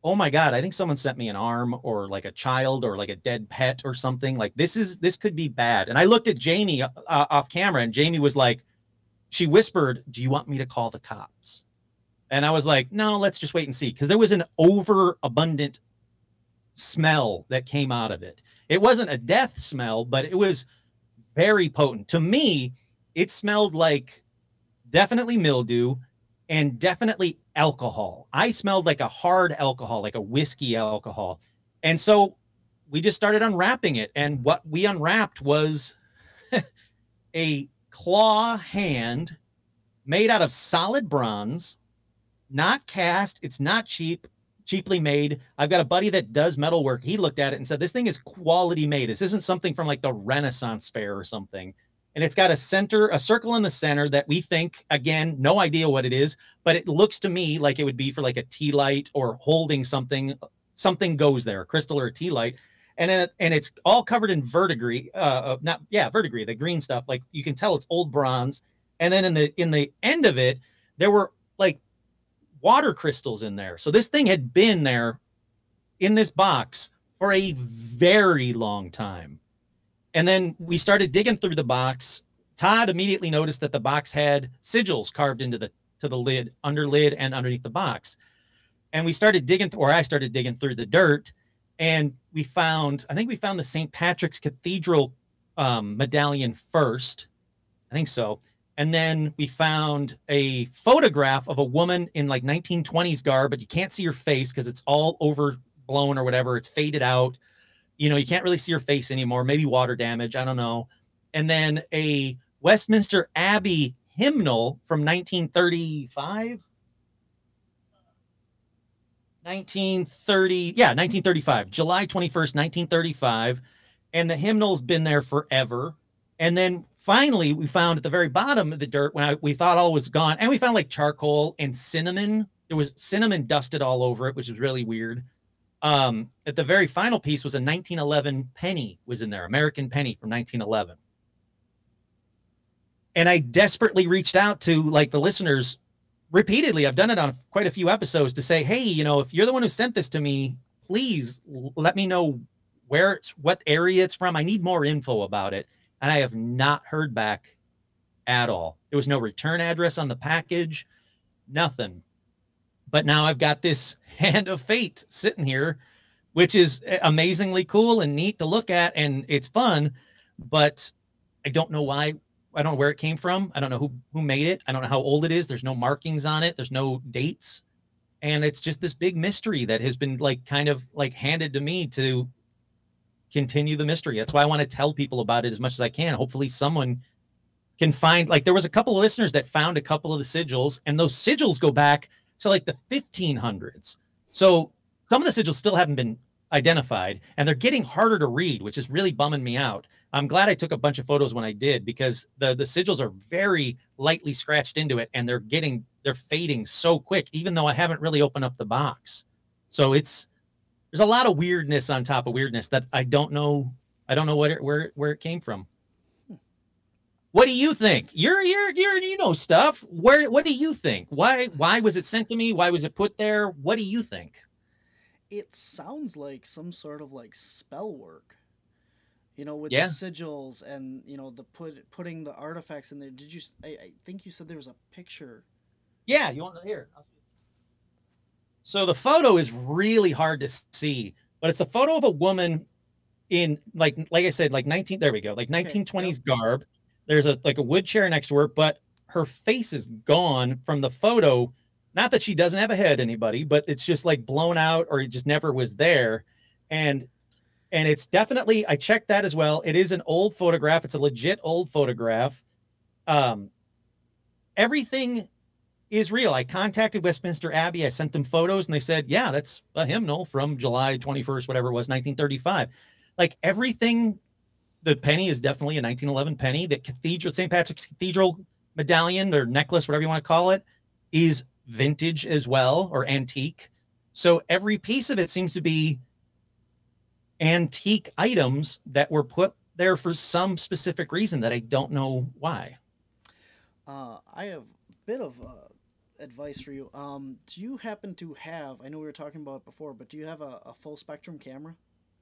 oh my God, I think someone sent me an arm or like a child or like a dead pet or something. Like this is, this could be bad. And I looked at Jamie uh, off camera, and Jamie was like, she whispered, do you want me to call the cops? And I was like, no, let's just wait and see. Cause there was an overabundant smell that came out of it. It wasn't a death smell, but it was very potent. To me, it smelled like definitely mildew and definitely alcohol. I smelled like a hard alcohol, like a whiskey alcohol. And so we just started unwrapping it. And what we unwrapped was a claw hand made out of solid bronze, not cast. It's not cheap, cheaply made. I've got a buddy that does metal work. He looked at it and said, this thing is quality made. This isn't something from like the Renaissance fair or something. And it's got a center, a circle in the center that we think, again, no idea what it is, but it looks to me like it would be for like a tea light or holding something. Something goes there, a crystal or a tea light. And it, and it's all covered in verdigris, uh, not, yeah, verdigris, the green stuff. Like you can tell it's old bronze. And then in the, in the end of it, there were like water crystals in there. So this thing had been there in this box for a very long time. And then we started digging through the box. Todd immediately noticed that the box had sigils carved into the to the lid, under lid, and underneath the box. And we started digging, th- or I started digging through the dirt, and we found, I think we found the Saint Patrick's Cathedral um, medallion first. I think so. And then we found a photograph of a woman in like nineteen twenties garb, but you can't see her face because it's all overblown or whatever. It's faded out. You know, you can't really see her face anymore, maybe water damage, I don't know. And then a Westminster Abbey hymnal from nineteen thirty-five? nineteen thirty, yeah, nineteen thirty-five, July twenty-first, nineteen thirty-five. And the hymnal's been there forever. And then finally, we found at the very bottom of the dirt when I, we thought all was gone, and we found like charcoal and cinnamon. There was cinnamon dusted all over it, which was really weird. Um, at the very final piece was a nineteen eleven penny was in there, American penny from nineteen eleven. And I desperately reached out to like the listeners repeatedly. I've done it on quite a few episodes to say, hey, you know, if you're the one who sent this to me, please let me know where it's, what area it's from. I need more info about it. And I have not heard back at all. There was no return address on the package, nothing. But now I've got this hand of fate sitting here, which is amazingly cool and neat to look at. And it's fun, but I don't know why. I don't know where it came from. I don't know who, who made it. I don't know how old it is. There's no markings on it. There's no dates. And it's just this big mystery that has been like kind of like handed to me to continue the mystery. That's why I want to tell people about it as much as I can. Hopefully someone can find, like there was a couple of listeners that found a couple of the sigils, and those sigils go back to like the fifteen hundreds. So some of the sigils still haven't been identified, and they're getting harder to read, which is really bumming me out. I'm glad I took a bunch of photos when I did, because the, the sigils are very lightly scratched into it, and they're getting, they're fading so quick, even though I haven't really opened up the box. So it's, there's a lot of weirdness on top of weirdness that I don't know. I don't know what it, where, where it came from. What do you think? You're, you're, you're, you know, stuff. Where, what do you think? Why, why was it sent to me? Why was it put there? What do you think? It sounds like some sort of like spell work, you know, with Yeah. the sigils and, you know, the put, putting the artifacts in there. Did you, I, I think you said there was a picture. Yeah. You want to hear? So the photo is really hard to see, but it's a photo of a woman in like, like I said, like nineteen, there we go. Like nineteen twenties yep. garb. There's a, like a wood chair next to her, but her face is gone from the photo. Not that she doesn't have a head, anybody, but it's just like blown out, or it just never was there. And, and it's definitely, I checked that as well. It is an old photograph. It's a legit old photograph. Um, everything is real. I contacted Westminster Abbey. I sent them photos, and they said, yeah, that's a hymnal from July twenty-first, whatever it was, nineteen thirty-five. Like everything, the penny is definitely a nineteen eleven penny. The cathedral, Saint Patrick's Cathedral medallion or necklace, whatever you want to call it, is vintage as well, or antique. So every piece of it seems to be antique items that were put there for some specific reason that I don't know why. Uh, I have a bit of uh, advice for you. Um, do you happen to have? I know we were talking about it before, but do you have a, a full spectrum camera?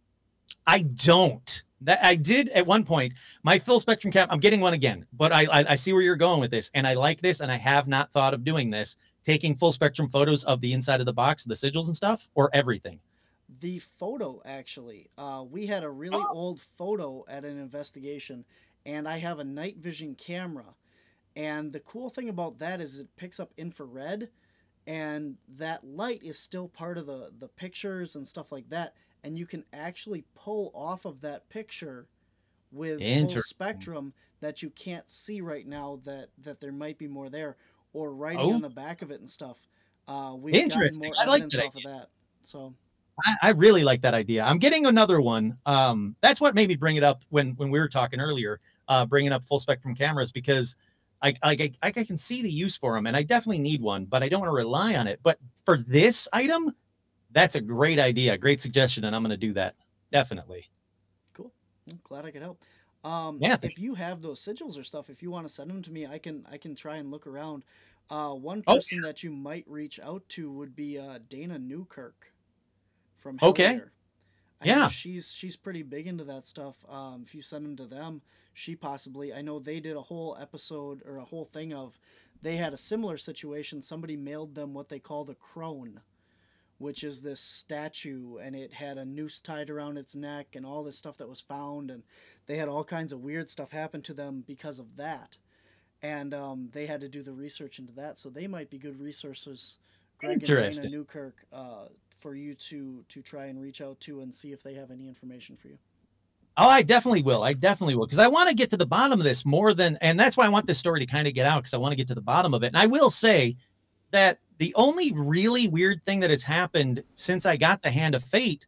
I don't. That I did at one point. My full spectrum cam. I'm getting one again, but I, I I see where you're going with this, and I like this, and I have not thought of doing this. Taking full spectrum photos of the inside of the box, the sigils and stuff, or everything. The photo, actually. Uh, we had a really Oh. old photo at an investigation, and I have a night vision camera. And the cool thing about that is it picks up infrared, and that light is still part of the, the pictures and stuff like that. And you can actually pull off of that picture with full Interesting. spectrum that you can't see right now that, that there might be more there, or writing Oh, on the back of it and stuff. Uh, we've gotten interesting. more I like evidence that off of idea. that. So, I, I really like that idea. I'm getting another one. Um, that's what made me bring it up when when we were talking earlier, uh, bringing up full spectrum cameras because I I, I I can see the use for them, and I definitely need one, but I don't want to rely on it. But for this item, that's a great idea, great suggestion, and I'm going to do that definitely. cool. I'm glad I could help. Um, Yeah, thank if you have those sigils or stuff, if you want to send them to me, I can I can try and look around. Uh, one Oh, person that you might reach out to would be uh, Dana Newkirk from okay. Hellier. I know Yeah. she's she's pretty big into that stuff. Um, if you send them to them, she possibly. I know they did a whole episode or a whole thing of. They had a similar situation. Somebody mailed them what they called a crone, which is this statue, and it had a noose tied around its neck and all this stuff that was found, and they had all kinds of weird stuff happen to them because of that. And um, they had to do the research into that, so they might be good resources, Greg and Dana Interesting. Newkirk, uh, for you to to try and reach out to and see if they have any information for you. Oh, I definitely will. I definitely will because I want to get to the bottom of this more than, and that's why I want this story to kind of get out because I want to get to the bottom of it. And I will say that the only really weird thing that has happened since I got the Hand of Fate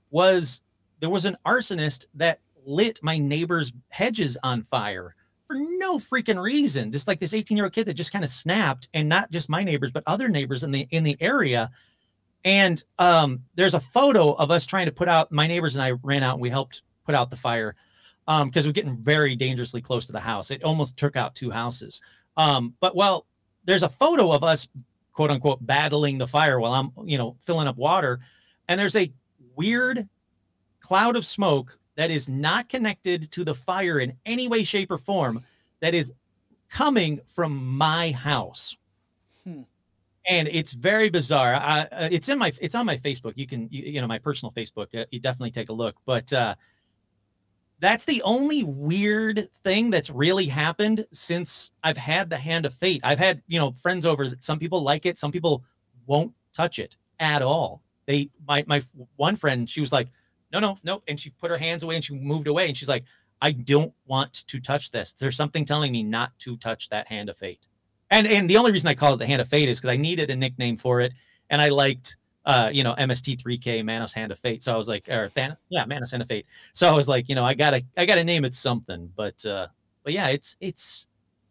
was there was an arsonist that lit my neighbor's hedges on fire for no freaking reason. Just like this eighteen year old kid that just kind of snapped, and not just my neighbors, but other neighbors in the in the area. And um, there's a photo of us trying to put out, my neighbors and I ran out and we helped put out the fire um, because we're getting very dangerously close to the house. It almost took out two houses. Um, but well, there's a photo of us, quote unquote, battling the fire while I'm, you know, filling up water. And there's a weird cloud of smoke that is not connected to the fire in any way, shape, or form that is coming from my house. Hmm. And it's very bizarre. I, uh, it's in my, it's on my Facebook. You can, you, you know, my personal Facebook. Uh, you definitely take a look. But uh, that's the only weird thing that's really happened since I've had the Hand of Fate. I've had, you know, friends over that some people like it, some people won't touch it at all. They, my my one friend, she was like, no, no, no, and she put her hands away and she moved away, and she's like, I don't want to touch this. There's something telling me not to touch that Hand of Fate. And and the only reason I call it the Hand of Fate is because I needed a nickname for it, and I liked, uh, you know, M S T three K, Manos Hand of Fate. So I was like, or Than- yeah, Manos Hand of Fate. So I was like, you know, I gotta I gotta name it something. But uh, but yeah, it's it's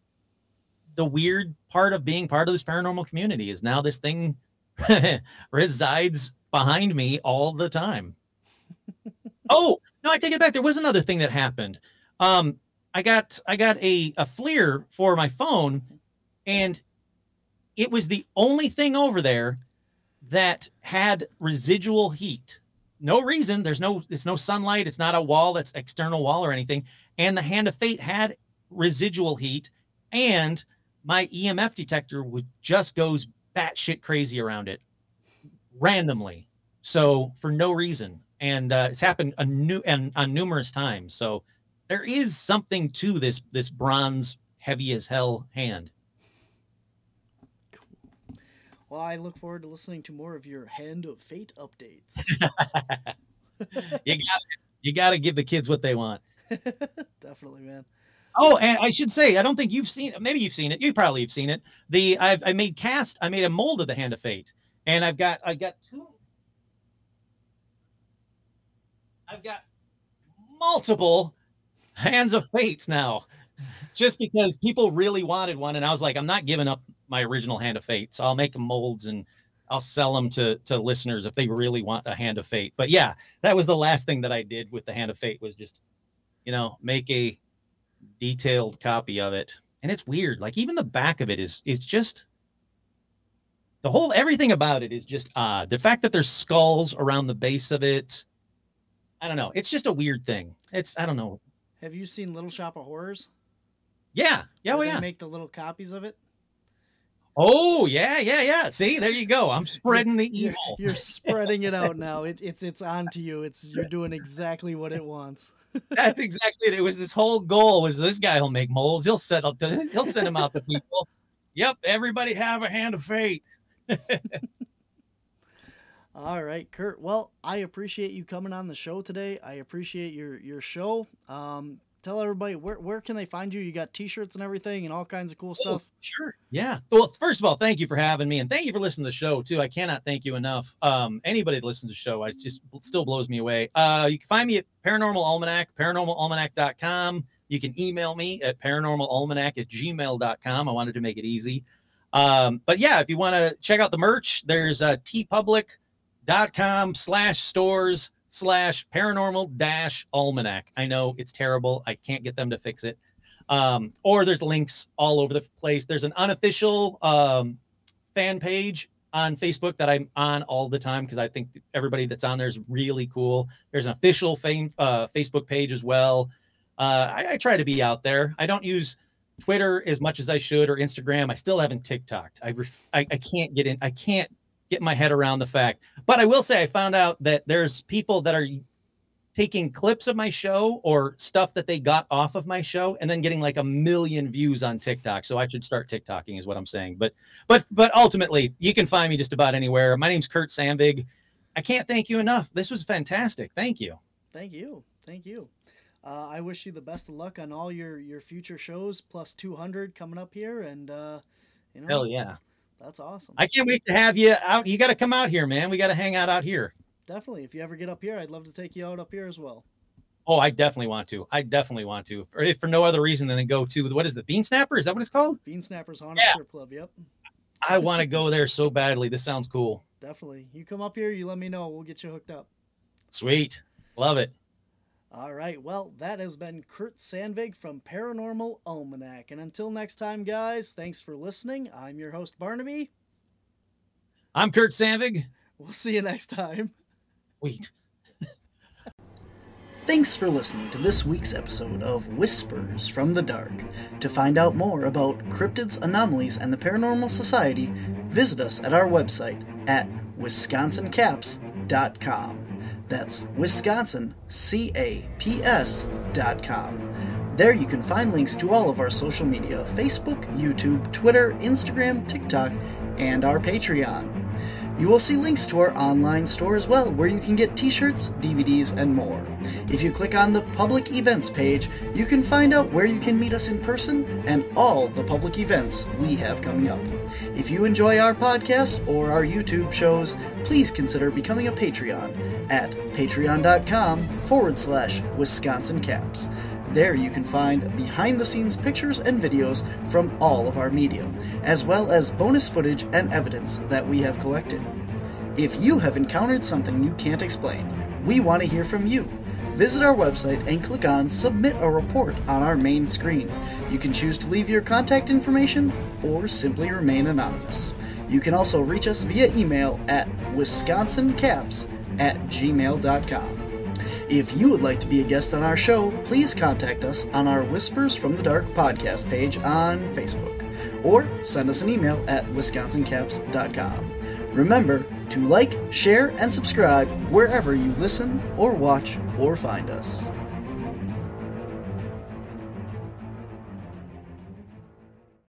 the weird part of being part of this paranormal community is now this thing resides behind me all the time. Oh no, I take it back. There was another thing that happened. Um, I got I got a a FLIR for my phone. And it was the only thing over there that had residual heat. No reason. There's no, it's no sunlight. It's not a wall that's external wall or anything. And the Hand of Fate had residual heat, and my E M F detector would just goes batshit crazy around it randomly. So for no reason. And uh, it's happened a new and on numerous times. So there is something to this, this bronze heavy as hell hand. Well, I look forward to listening to more of your Hand of Fate updates. you got you got to give the kids what they want. Definitely, man. Oh, and I should say, I don't think you've seen it. Maybe you've seen it. You probably have seen it. The I've I made cast. I made a mold of the Hand of Fate, and I've got I got two. I've got multiple Hands of Fates now, just because people really wanted one, and I was like, I'm not giving up my original Hand of Fate, so I'll make molds and I'll sell them to to listeners if they really want a Hand of Fate. But yeah, that was the last thing that I did with the Hand of Fate, was just, you know, make a detailed copy of it. And it's weird, like even the back of it is is just the whole, everything about it is just odd. The fact that there's skulls around the base of it, I don't know. It's just a weird thing. It's, I don't know. Have you seen Little Shop of Horrors? Yeah. Yeah. Oh, Where yeah. They make the little copies of it. Oh, yeah, yeah, yeah. See, there you go. I'm spreading the You're, evil. you're spreading it out now. It, it's it's on to you. It's you're doing exactly what it wants. That's exactly it. It was this whole goal was this guy will make molds. He'll set up to, he'll send them out to people. Yep, everybody have a hand of fate. All right, Kurt. Well, I appreciate you coming on the show today. I appreciate your your show. Um, tell everybody where where can they find you? You got T-shirts and everything, and all kinds of cool stuff. Oh, sure. Yeah. Well, first of all, thank you for having me, and thank you for listening to the show too. I cannot thank you enough. Um, anybody that listens to the show, I just it still blows me away. Uh, you can find me at Paranormal Almanac, paranormal almanac dot com. You can email me at paranormal almanac at gmail dot com. I wanted to make it easy. Um, but yeah, if you want to check out the merch, there's uh, tpublic dot com slash stores slash paranormal dash almanac. I know it's terrible. I can't get them to fix it. Um, or there's links all over the place. There's an unofficial um, fan page on Facebook that I'm on all the time because I think everybody that's on there is really cool. There's an official fame, uh, Facebook page as well. Uh, I, I try to be out there. I don't use Twitter as much as I should or Instagram. I still haven't TikToked. I, ref- I I can't get in. I can't get my head around the fact. But I will say I found out that there's people that are taking clips of my show or stuff that they got off of my show and then getting like a million views on TikTok. So I should start TikToking is what I'm saying. But but but ultimately, you can find me just about anywhere. My name's Kurt Sandvig. I can't thank you enough. This was fantastic. Thank you. Thank you. Thank you. Uh, I wish you the best of luck on all your, your future shows, plus two hundred coming up here. And, uh, you know, Hell yeah. That's awesome. I can't wait to have you out. You got to come out here, man. We got to hang out out here. Definitely. If you ever get up here, I'd love to take you out up here as well. Oh, I definitely want to. I definitely want to. For, if for no other reason than to go to, what is the Bean Snapper? Is that what it's called? Bean Snappers Haunted Yeah. Strip Club. Yep. I want to go there so badly. This sounds cool. Definitely. You come up here, you let me know. We'll get you hooked up. Sweet. Love it. All right. Well, that has been Kurt Sandvig from Paranormal Almanac. And until next time, guys, thanks for listening. I'm your host, Barnaby. I'm Kurt Sandvig. We'll see you next time. Wait. Thanks for listening to this week's episode of Whispers from the Dark. To find out more about cryptids, anomalies, and the Paranormal Society, visit us at our website at wisconsin caps dot com. That's Wisconsin, C A P S dot com. There you can find links to all of our social media, Facebook, YouTube, Twitter, Instagram, TikTok, and our Patreon. You will see links to our online store as well, where you can get t-shirts, D V Ds, and more. If you click on the public events page, you can find out where you can meet us in person and all the public events we have coming up. If you enjoy our podcast or our YouTube shows, please consider becoming a Patreon at patreon.com forward slash Wisconsin Caps. There you can find behind-the-scenes pictures and videos from all of our media, as well as bonus footage and evidence that we have collected. If you have encountered something you can't explain, we want to hear from you. Visit our website and click on Submit a Report on our main screen. You can choose to leave your contact information or simply remain anonymous. You can also reach us via email at wisconsin caps at gmail dot com. If you would like to be a guest on our show, please contact us on our Whispers from the Dark podcast page on Facebook, or send us an email at wisconsin caps dot com. Remember to like, share, and subscribe wherever you listen or watch or find us.